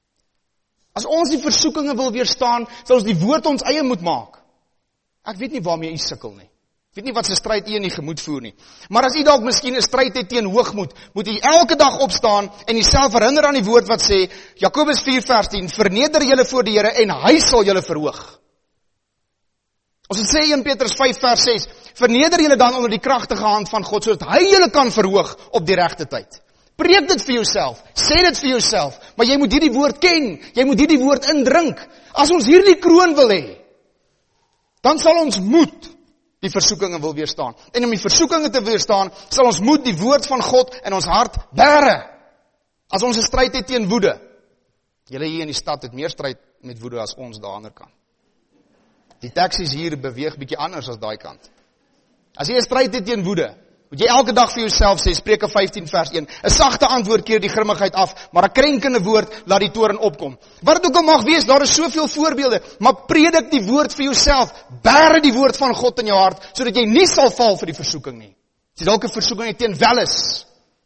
As ons die versoekinge wil weerstaan, sal ons die woord ons eie moet maak. Ek weet nie waarmee u sukkel nie. Ek weet nie wat se stryd u in die gemoed voer nie. Maar as u dalk miskien 'n stryd het teen hoogmoed, moet u elke dag opstaan en jouself herinner aan die woord wat sê, Jakobus 4:10, verneder julle voor die Here en hy sal julle verhoog. Ons het sê 1 Petrus 5:6, verneder julle dan onder die kragtige hand van God, sodat hy julle kan verhoog op die regte tyd. Preek dit vir jouself, sê dit vir jouself, maar jy moet hierdie woord ken, jy moet hierdie woord indrink. As ons hierdie kroon wil hê, dan sal ons moed die versoekinge wil weerstaan. En om die versoekinge te weerstaan, sal ons moed die woord van God in ons hart bære. As ons 'n stryd het teen woede, julle hier in die stad het meer stryd met woede as ons daar aan die ander kant. Die taksies hier beweeg bietjie anders as daai kant. As jy 'n stryd het teen woede, moet jy elke dag vir jouself sê, Spreuke 15:1, 'n sagte antwoord keer die grimmigheid af, maar 'n krenkende woord laat die toorn opkom. Wat dit ook al mag wees, daar is soveel voorbeelde, maar predik die woord vir jouself, bære die woord van God in jou hart, sodat jy nie sal val vir die versoeking nie. As jy dalk 'n versoeking het teen welis.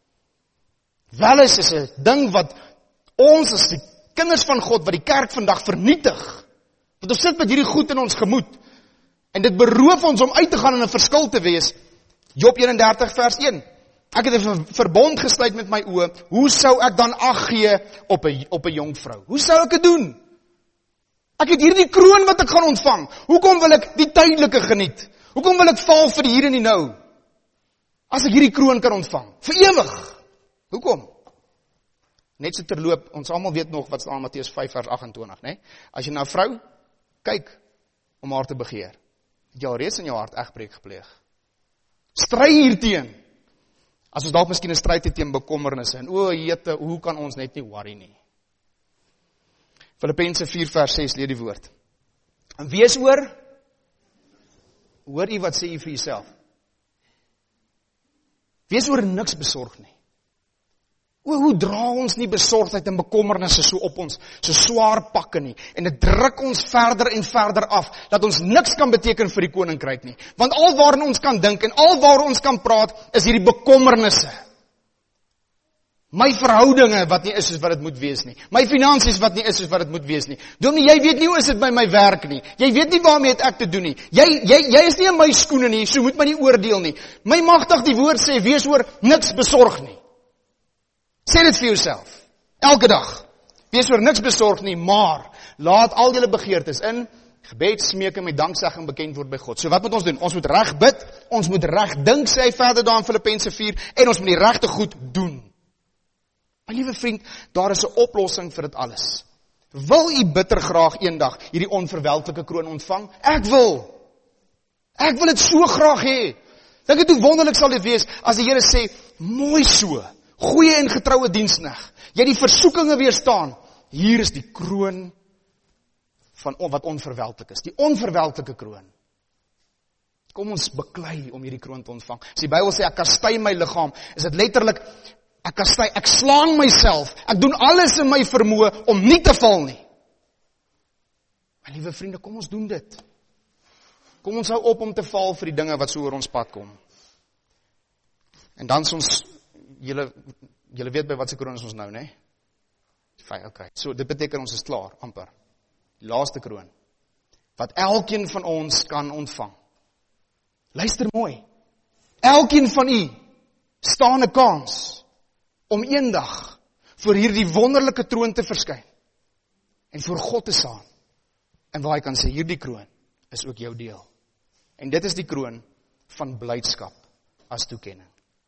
Welis is 'n ding wat ons as die kinders van God, wat die kerk vandag vernietig. Want ons sit met hierdie goed in ons gemoed, en dit beroof ons om uit te gaan en 'n verskil te wees. Job 31:1. Ek het 'n verbond gesluit met my oë. Hoe sou ek dan ag gee op 'n jong vrou? Hoe sou ek dit doen? Ek het hierdie kroon wat ek gaan ontvang. Hoekom wil ek die tydelike geniet? Hoekom wil ek val vir die hier en die nou? As ek hierdie kroon kan ontvang, vir ewig. Hoekom? Net so terloop, ons almal weet nog wat staan in Matteus 5:28, né? As jy na 'n vrou kyk om haar te begeer, het jy al reeds in jou hart egbreek gepleeg. Stry hierteen. As ons dalk miskien 'n stryd het teen bekommernisse en jete, hoe kan ons net nie worry nie? Filippense 4:6 leer die woord. En wees hoor u wat sê u vir jouself? Wees oor niks besorg nie. Hoe dra ons nie besorgdheid en bekommernisse so op ons, so swaar pakke nie, en dit druk ons verder en verder af, dat ons niks kan beteken vir die koninkryk nie. Want alwaar ons kan dink en alwaar ons kan praat, is hierdie bekommernisse. My verhoudinge wat nie is soos wat dit moet wees nie. My finansies wat nie is soos wat dit moet wees nie. Dominee, jy weet nie hoe is dit by my werk nie. Jy weet nie waarmee het ek te doen nie. Jy is nie in my skoene nie, so moet my nie oordeel nie. My magtig die woord sê, wees oor niks besorg nie. Sê dit vir jouself, elke dag. Wees oor niks besorg nie, maar laat al julle begeertes in gebed, smeking met danksegging bekend word by God. So wat moet ons doen? Ons moet reg bid, ons moet reg dink, sê hy verder daar in Filippense 4, en ons moet die regte goed doen. My liewe vriend, daar is 'n oplossing vir dit alles. Wil u bitter graag eendag hierdie onverwelklike kroon ontvang? Ek wil dit so graag hê. Dink het hoe wonderlik sal dit wees, as die Here sê, mooi so, goeie en getroue diensknegt, jy die versoekinge weerstaan, hier is die kroon van wat onverwelklik is, die onverwelklike kroon. Kom ons beklei om hierdie kroon te ontvang. As die Bybel sê, ek kastei my liggaam, is dit letterlik, ek slaan myself, ek doen alles in my vermoë om nie te val nie. My liewe vriende, kom ons doen dit. Kom ons hou op om te val vir die dinge wat so oor ons pad kom. En dan is ons, julle weet by wat se kroon is ons nou, né? Fyn, okay. So dit beteken ons is klaar, amper. Die laaste kroon, wat elkeen van ons kan ontvang. Luister mooi. Elkeen van u staan 'n kans om eendag voor hierdie wonderlike troon te verskyn en voor God te staan. En waar hy kan sê, hierdie kroon is ook jou deel. En dit is die kroon van blydskap as toekenning.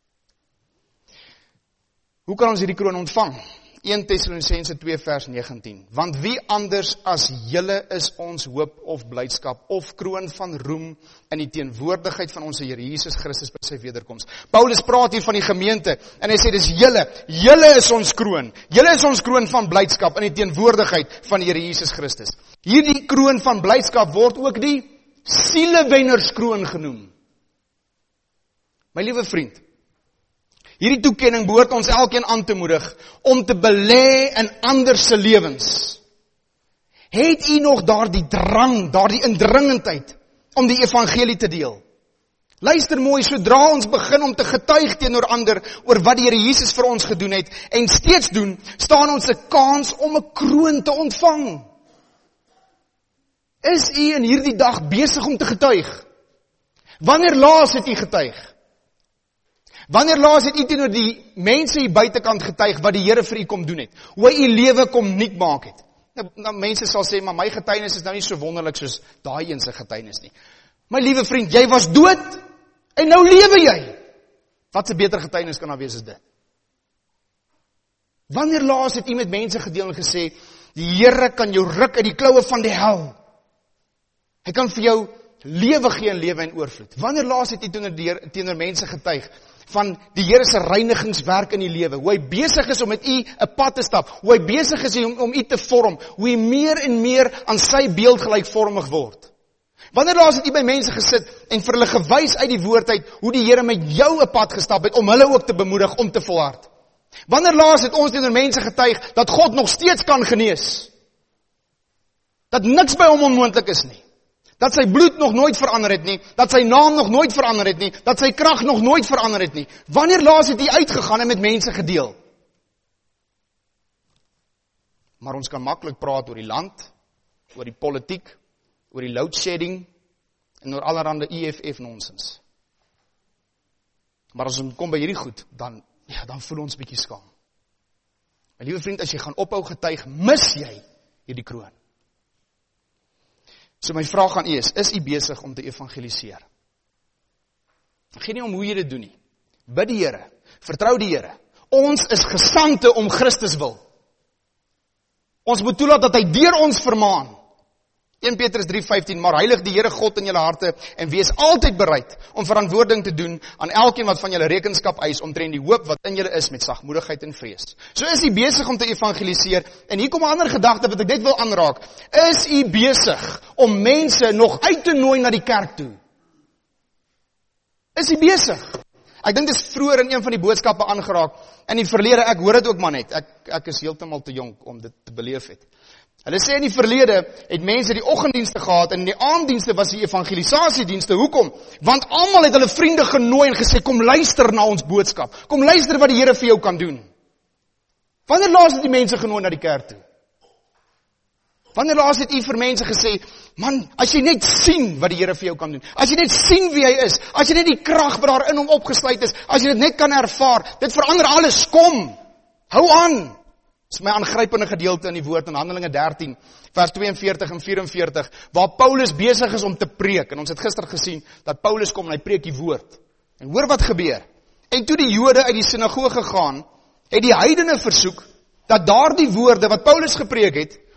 Hoe kan ons hierdie kroon ontvang? 1 Tessalonisense 2 vers 19. Want wie anders as julle is ons hoop of blydskap of kroon van roem in die teenwoordigheid van ons Here Jesus Christus by sy wederkoms. Paulus praat hier van die gemeente en hy sê dis julle is ons kroon. Julle is ons kroon van blydskap in die teenwoordigheid van die Here Jesus Christus. Hierdie kroon van blydskap word ook die sielewennerskroon genoem. My liewe vriend, hierdie toekenning behoort ons elkeen aan te moedig om te belê in ander se lewens. Het u nog daardie drang, daardie indringendheid om die evangelie te deel? Luister mooi, sodra ons begin om te getuig teenoor ander oor wat die Here Jesus vir ons gedoen het en steeds doen, staan ons 'n kans om 'n kroon te ontvang. Is u in hierdie dag besig om te getuig? Wanneer laas het u getuig? Wanneer laas het u teenoor die mense hier buitekant getuig wat die Here vir u kom doen het? Hoe hy u lewe kom nuut maak het? Nou mense sal sê, maar my getuienis is nou nie so wonderlik soos daai een se getuienis nie. My liewe vriend, jy was dood en nou lewe jy. Wat 'n beter getuienis kan daar wees as dit? Wanneer laas het u met mense gedeel en gesê, die Here kan jou ruk uit die kloue van die hel? Hy kan vir jou lewe gee en lewe en oorvloed. Wanneer laas het u teenoor mense getuig van die Here se reinigingswerk in die lewe, hoe hy besig is om met u 'n pad te stap, hoe hy besig is om u te vorm, hoe hy meer en meer aan sy beeld gelykvormig word? Wanneer laas het u by mense gesit en vir hulle gewys uit die woord uit hoe die Here met jou 'n pad gestap het om hulle ook te bemoedig om te volhard? Wanneer laas het ons teenoor mense getuig dat God nog steeds kan genees? Dat niks by hom onmoontlik is nie. Dat sy bloed nog nooit verander het nie, dat sy naam nog nooit verander het nie, dat sy krag nog nooit verander het nie. Wanneer laas het hy uitgegaan en met mense gedeel? Maar ons kan maklik praat oor die land, oor die politiek, oor die load shedding en oor allerhande EFF nonsens. Maar as ons kom by hierdie goed, dan voel ons bietjie skaam. My liewe vriend, as jy gaan ophou getuig, mis jy hierdie kroon. So my vraag aan u is u besig om te evangeliseer? Geen nie om hoe jy dit doen nie. Bid die Here, vertrou die Here. Ons is gesandte om Christus wil. Ons moet toelaat dat hy deur ons vermaan. 1 Petrus 3:15, maar heilig die Here God in julle harte en wees altyd bereid om verantwoording te doen aan elkeen wat van julle rekenskap eis omtrent die hoop wat in julle is met sagmoedigheid en vrees. So is u besig om te evangeliseer en hier kom 'n ander gedagte wat ek net wil aanraak. Is u besig om mense nog uit te nooi na die kerk toe? Is u besig? Ek dink dit is vroeër in een van die boodskappe aangeraak. In die verlede, ek hoor dit ook maar net. Ek is heeltemal te jonk om dit te beleef het. Hulle sê in die verlede het mense die oggenddienste gehad en in die aanddienste was die evangelisasiedienste. Hoekom? Want almal het hulle vriende genooi en gesê, kom luister na ons boodskap. Kom luister wat die Here vir jou kan doen. Wanneer laas het die mense genooi na die kerk toe? Wanneer laas het u vir mense gesê, man, as jy net sien wat die Here vir jou kan doen, as jy net sien wie hy is, as jy net die krag wat daar in hom opgesluit is, as jy dit net kan ervaar, dit verander alles, kom, hou aan. Dit is my aangrypende gedeelte in die woord in Handelinge 13, vers 42 en 44, waar Paulus besig is om te preek, en ons het gister gesien, dat Paulus kom en hy preek die woord. En hoor wat gebeur. En toe die Jode uit die sinagoge gaan, het die heidene versoek, dat daardie woorde wat Paulus gepreek het,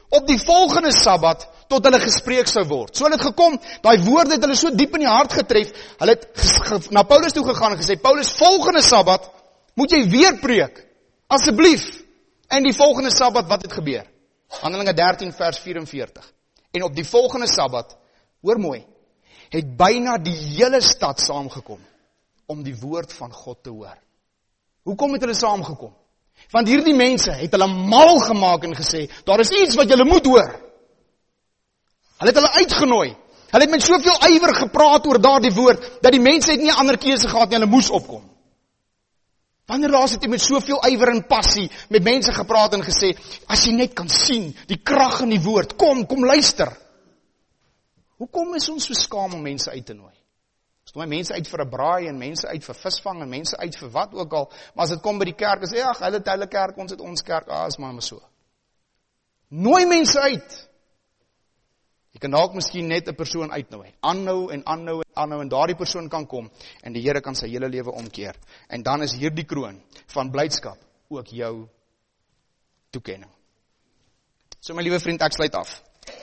op die volgende Sabbat, tot hulle gespreek sou word. So het gekom, daai woorde het hulle so diep in die hart getref, hulle het na Paulus toe gegaan en gesê, Paulus, volgende Sabbat, moet jy weer preek, asseblief. En die volgende Sabbat, wat het gebeur? Handelinge 13 vers 44. En op die volgende Sabbat, hoor mooi, het byna die hele stad saamgekom, om die woord van God te hoor. Hoekom het hulle saamgekom? Want hierdie mense het hulle mal gemaak en gesê, daar is iets wat julle moet hoor. Hulle het hulle uitgenooi. Hulle het met soveel ywer gepraat oor daardie woord, dat die mense het nie 'n ander keuse gehad nie, hulle moes opkom. Wanneer laas het jy met soveel ywer en passie met mense gepraat en gesê, as jy net kan sien, die krag in die woord, kom luister. Hoekom is ons so skaam om mense uit te nooi? Ons nooi mense uit vir 'n braai en mense uit vir visvang en mense uit vir wat ook al, maar as dit kom by die kerk, sê ag, hulle het hulle kerk, ons het ons kerk, is maar so. Nooi mense uit. Jy kan dalk miskien net 'n persoon uitnooi. Aanhou en daardie persoon kan kom en die Here kan sy hele lewe omkeer. En dan is hierdie kroon van blydskap ook jou toekenning. So my liewe vriend, ek sluit af.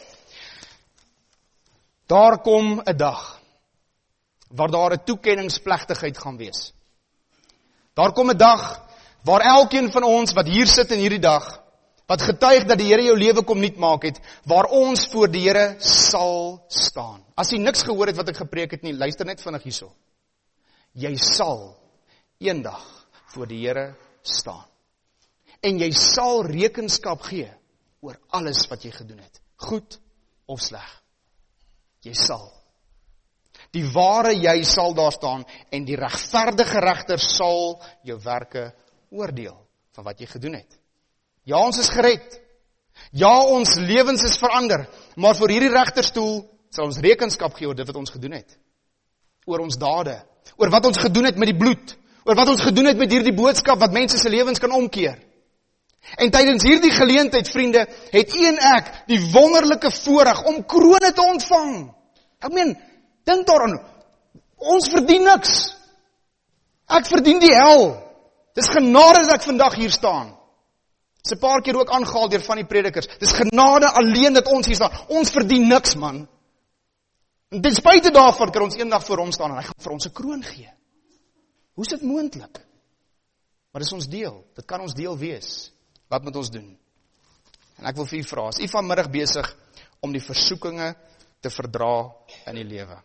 Daar kom 'n dag waar daar 'n toekenningsplegtigheid gaan wees. Daar kom 'n dag waar elkeen van ons wat hier sit in hierdie dag, wat getuig dat die Here jou lewe kom nuut maak het, waar ons voor die Here sal staan. As jy niks gehoor het wat ek gepreek het nie, luister net vinnig hierso. Jy sal eendag voor die Here staan. En jy sal rekenskap gee oor alles wat jy gedoen het, goed of sleg. Jy sal. Die ware jy sal daar staan en die regverdige regter sal jou werke oordeel van wat jy gedoen het. Ja, ons is gered. Ja, ons lewens is verander, maar voor hierdie regterstoel sal ons rekenskap gee oor dit wat ons gedoen het. Oor ons dade, oor wat ons gedoen het met die bloed, oor wat ons gedoen het met hierdie boodskap wat mense se lewens kan omkeer. En tydens hierdie geleentheid, vriende, het u en ek die wonderlike voorreg om krone te ontvang. Ek meen, dink daaraan, ons verdien niks. Ek verdien die hel. Dis genade dat ek vandag hier staan. Dis 'n paar keer ook aangehaal deur van die predikers. Dis genade alleen dat ons hier staan. Ons verdien niks, man. En ten spyte daarvan kan ons eendag voor hom staan en hy gaan vir ons 'n kroon gee. Hoe is dit moontlik? Maar dis ons deel. Dit kan ons deel wees. Wat moet ons doen? En ek wil vir u vra, is u vanmiddag besig om die versoekinge te verdra in die lewe?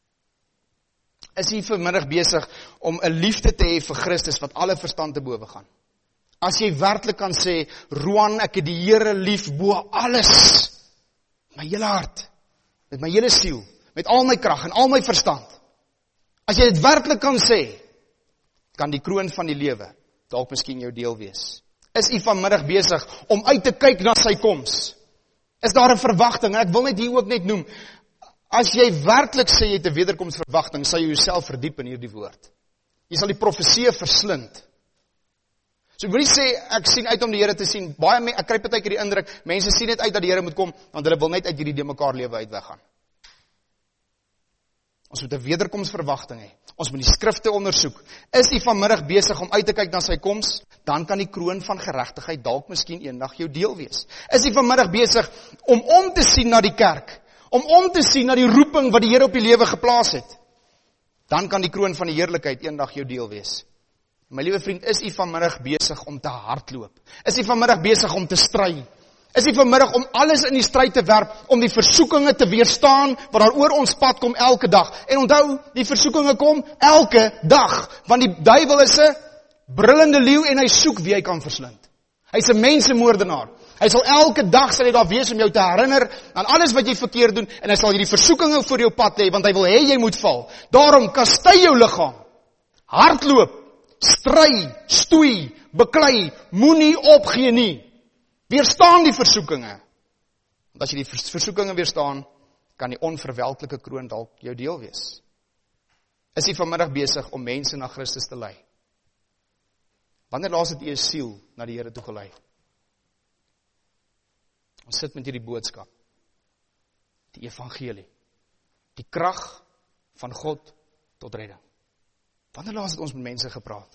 Is u vanmiddag besig om 'n liefde te hê vir Christus wat alle verstand te bowe gaan? As jy werklik kan sê, Roan, ek het die Here lief bo alles, my hele hart, met my hele siel, met al my krag en al my verstand. As jy dit werklik kan sê, kan die kroon van die lewe dalk miskien jou deel wees. Is u vanmiddag besig om uit te kyk na sy koms? Is daar 'n verwagting? En ek wil net hier ook net noem, as jy werklik sê jy het 'n wederkomsverwagting, sal jy jouself verdiep in hierdie woord. Jy sal die profeseë verslind. So ek wil nie sê, ek sien uit om die Here te sien, ek kry partykeer die indruk, mense sien net uit dat die Here moet kom, want hulle wil net uit hierdie de mekaar lewe uit weggaan. Ons moet 'n wederkomsverwagting hê. Ons moet die skrifte ondersoek. Is u vanmiddag besig om uit te kyk na sy koms? Dan kan die kroon van geregtigheid dalk miskien eendag jou deel wees. Is u vanmiddag besig om te sien na die kerk? Om te sien na die roeping wat die Here op die lewe geplaas het? Dan kan die kroon van die heerlikheid eendag jou deel wees. My liewe vriend, is u vanmiddag besig om te hardloop? Is u vanmiddag besig om te stry? Is u vanmiddag om alles in die stryd te werp, om die versoekinge te weerstaan, wat daar oor ons pad kom elke dag? En onthou, die versoekinge kom elke dag, want die duiwel is 'n brullende leeu en hy soek wie hy kan verslind. Hy's 'n mensemoordenaar. Hy sal elke dag sal hy daar wees om jou te herinner aan alles wat jy verkeerd doen, en hy sal hierdie versoekinge voor jou pad lê, want hy wil hê jy moet val. Daarom kastei jou liggaam. Hardloop. Stry, stoei, beklei, moenie opgee nie. Weerstaan die versoekinge. Want as jy die versoekinge weerstaan, kan die onverwelklike kroon dalk jou deel wees. Is jy vanmiddag besig om mense na Christus te lei? Wanneer laas het jy 'n siel na die Here toe gelei? Ons sit met hierdie boodskap. Die evangelie. Die krag van God tot redding. Wanneer laas het ons met mense gepraat?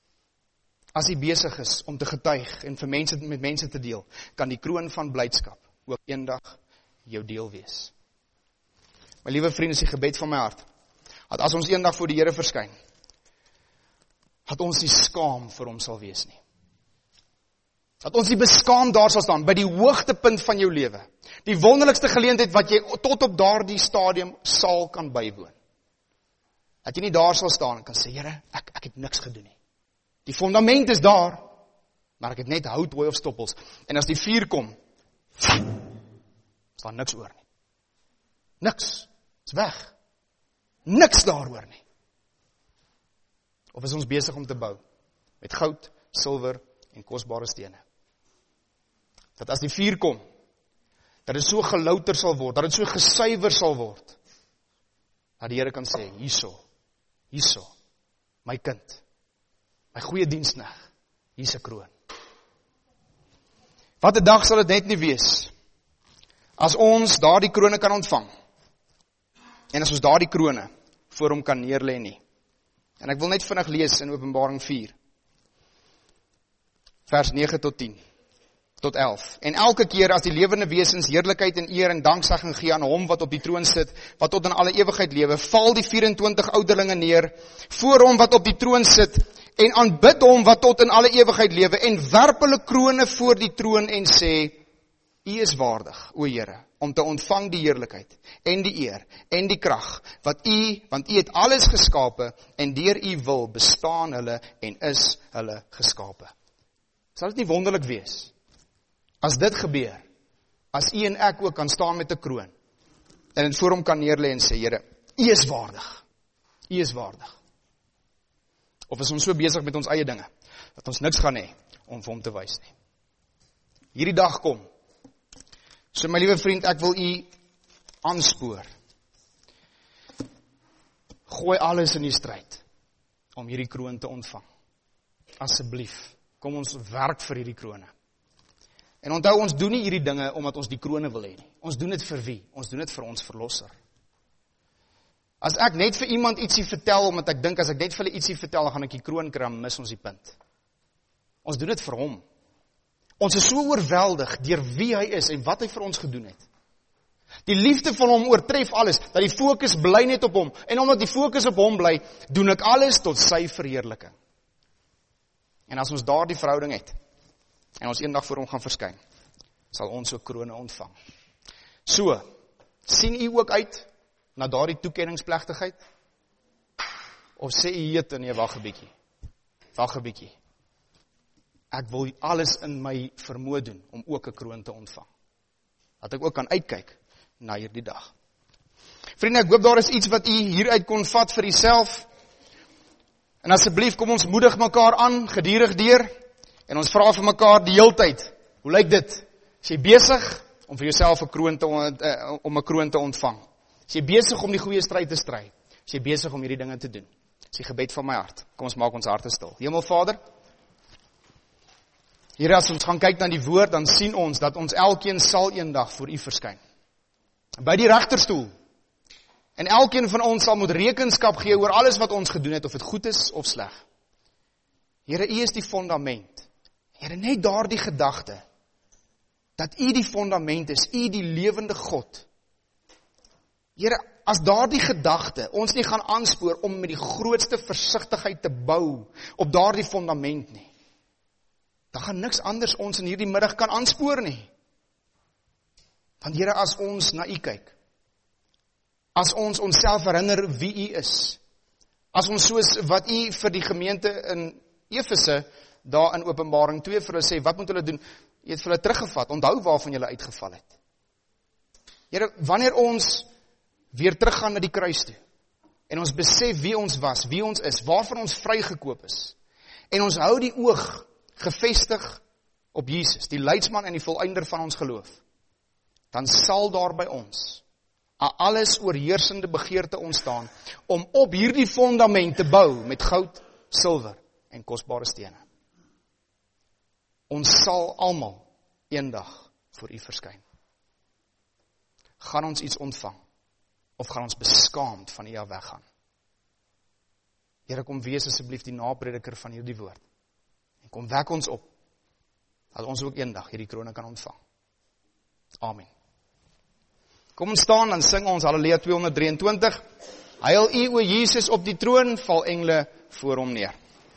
As jy besig is om te getuig en met mense te deel, kan die kroon van blydskap ook eendag jou deel wees. My liewe vriende, is die gebed van my hart, dat as ons eendag voor die Here verskyn, dat ons nie skaam vir hom sal wees nie. Dat ons nie beskaamd daar sal staan, by die hoogtepunt van jou lewe. Die wonderlikste geleentheid wat jy tot op daardie stadium sal kan bywoon. Dat jy nie daar sal staan en kan sê, Here, ek het niks gedoen nie. Die fondament is daar, maar ek het net hout, hooi of stoppels. En as die vuur kom, is daar niks oor nie. Niks. Is weg. Niks daaroor nie. Of is ons besig om te bou? Met goud, silwer en kosbare stene. Dat as die vuur kom, dat dit so gelouter sal word, dat dit so gesuiwer sal word, dat die Here kan sê, hierso, my kind, my goeie diensknegt, hier's 'n kroon. Wat 'n dag sal dit net nie wees, as ons daardie krone kan ontvang, en as ons daardie krone voor hom kan neerlê nie. En ek wil net vinnig lees in Openbaring 4, vers 9 tot 10, tot 11. En elke keer as die lewende wesens heerlikheid en eer en danksegging gee aan hom wat op die troon sit, wat tot in alle ewigheid lewe, val die 24 ouderlinge neer, voor hom wat op die troon sit, en aanbid hom wat tot in alle ewigheid lewe, en werp hulle krone voor die troon en sê, U is waardig, o Here, om te ontvang die heerlikheid, en die eer, en die krag, want U het alles geskape, en deur U wil bestaan hulle, en is hulle geskape. Sal dit nie wonderlik wees, as dit gebeur, as U en ek ook kan staan met 'n kroon, en het voor hom kan neerlê en sê, Here, U is waardig, U is waardig. Of is ons so besig met ons eie dinge, dat ons niks gaan hê, om vir hom te wys nie. Hierdie dag kom, so my liewe vriend, ek wil U aanspoor. Gooi alles in die stryd, om hierdie kroon te ontvang. Asseblief, kom ons werk vir hierdie krone. En onthou, ons doen nie hierdie dinge, omdat ons die krone wil hê nie. Ons doen dit vir wie? Ons doen dit vir ons verlosser. As ek net vir iemand ietsie vertel, omdat ek dink, as ek net vir hulle ietsie vertel, dan gaan ek die kroon kry, dan mis ons die punt. Ons doen dit vir hom. Ons is so oorweldig deur wie hy is en wat hy vir ons gedoen het. Die liefde van hom oortref alles, dat die fokus bly net op hom. En omdat die fokus op hom bly, doen ek alles tot sy verheerliking. En as ons daardie verhouding het, en ons eendag voor hom gaan verskyn, sal ons ook krone ontvang. So, sien u ook uit na daardie toekenningsplegtigheid? Of sê u heet, nee, wag 'n bietjie. Ek wil alles in my vermoë doen, om ook 'n kroon te ontvang. Dat ek ook kan uitkyk na hierdie dag. Vriende, ek hoop daar is iets wat u hieruit kon vat vir uself. En asseblief, kom ons moedig mekaar aan, gedurig deur, en ons vra vir mekaar die heeltyd, hoe lyk dit? Is jy besig om vir jouself 'n kroon te ontvang? Is jy besig om die goeie stryd te stry? Is jy besig om hierdie dinge te doen? Dis die gebed van my hart. Kom ons maak ons harte stil. Hemelvader, Here, as ons gaan kyk na die woord, dan sien ons dat ons elkeen sal eendag voor U verskyn. By die regterstoel. En elkeen van ons sal moet rekenskap gee oor alles wat ons gedoen het, of dit goed is of sleg. Here, U is die fondament. Here, net daardie gedagte, dat U die fondament is, U die lewende God. Here, as daardie gedagte ons nie gaan aanspoor om met die grootste versigtigheid te bou op daardie fondament nie, dan gaan niks anders ons in hierdie middag kan aanspoor nie. Want Here, as ons na U kyk, as ons onsself herinner wie U is, as ons soos wat U vir die gemeente in Efese, daar in Openbaring 2 vir hulle sê, wat moet hulle doen? U het vir hulle teruggevat, onthou waarvan julle uitgeval het. Here, wanneer ons weer teruggaan na die kruis toe, en ons besef wie ons was, wie ons is, waarvan ons vrygekoop is, en ons hou die oog gevestig op Jesus, die leidsman en die volëinder van ons geloof, dan sal daar by ons 'n alles oorheersende begeerte ontstaan, om op hierdie fondament te bou met goud, silwer en kosbare stene. Ons sal almal eendag voor U verskyn. Gaan ons iets ontvang, of gaan ons beskaamd van U af weggaan? Here, kom wees asseblief die naprediker van hierdie woord. En kom wek ons op, dat ons ook eendag hierdie krone kan ontvang. Amen. Kom ons staan en sing ons Halleluja 223. Heil U, o Jesus op die troon, val engele voor hom neer.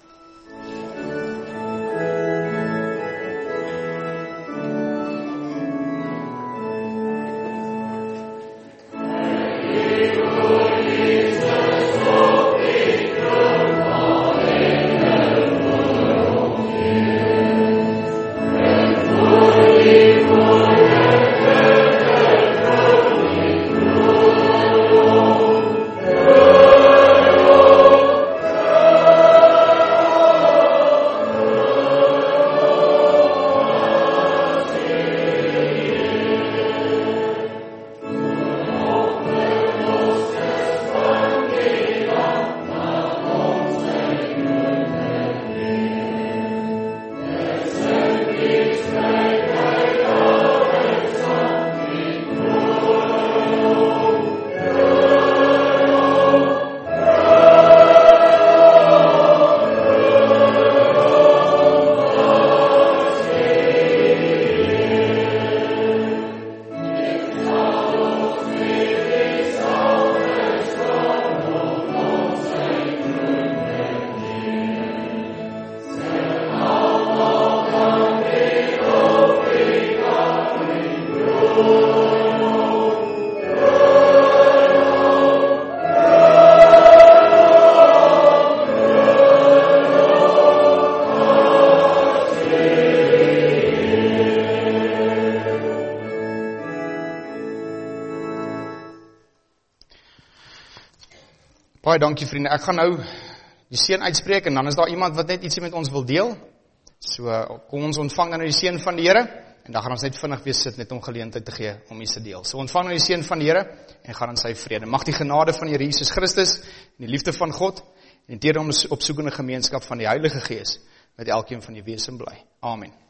Baie dankie vriende, ek gaan nou die seën uitspreek en dan is daar iemand wat net ietsie met ons wil deel. So kom ons ontvang dan nou die seën van die Here en dan gaan ons net vinnig weer sit net om geleentheid te gee om iets te deel. So ontvang nou die seën van die Here en gaan in sy vrede. Mag die genade van die Here Jesus Christus en die liefde van God en die teenoor opsoekende gemeenskap van die Heilige Gees met elkeen van die wese bly. Amen.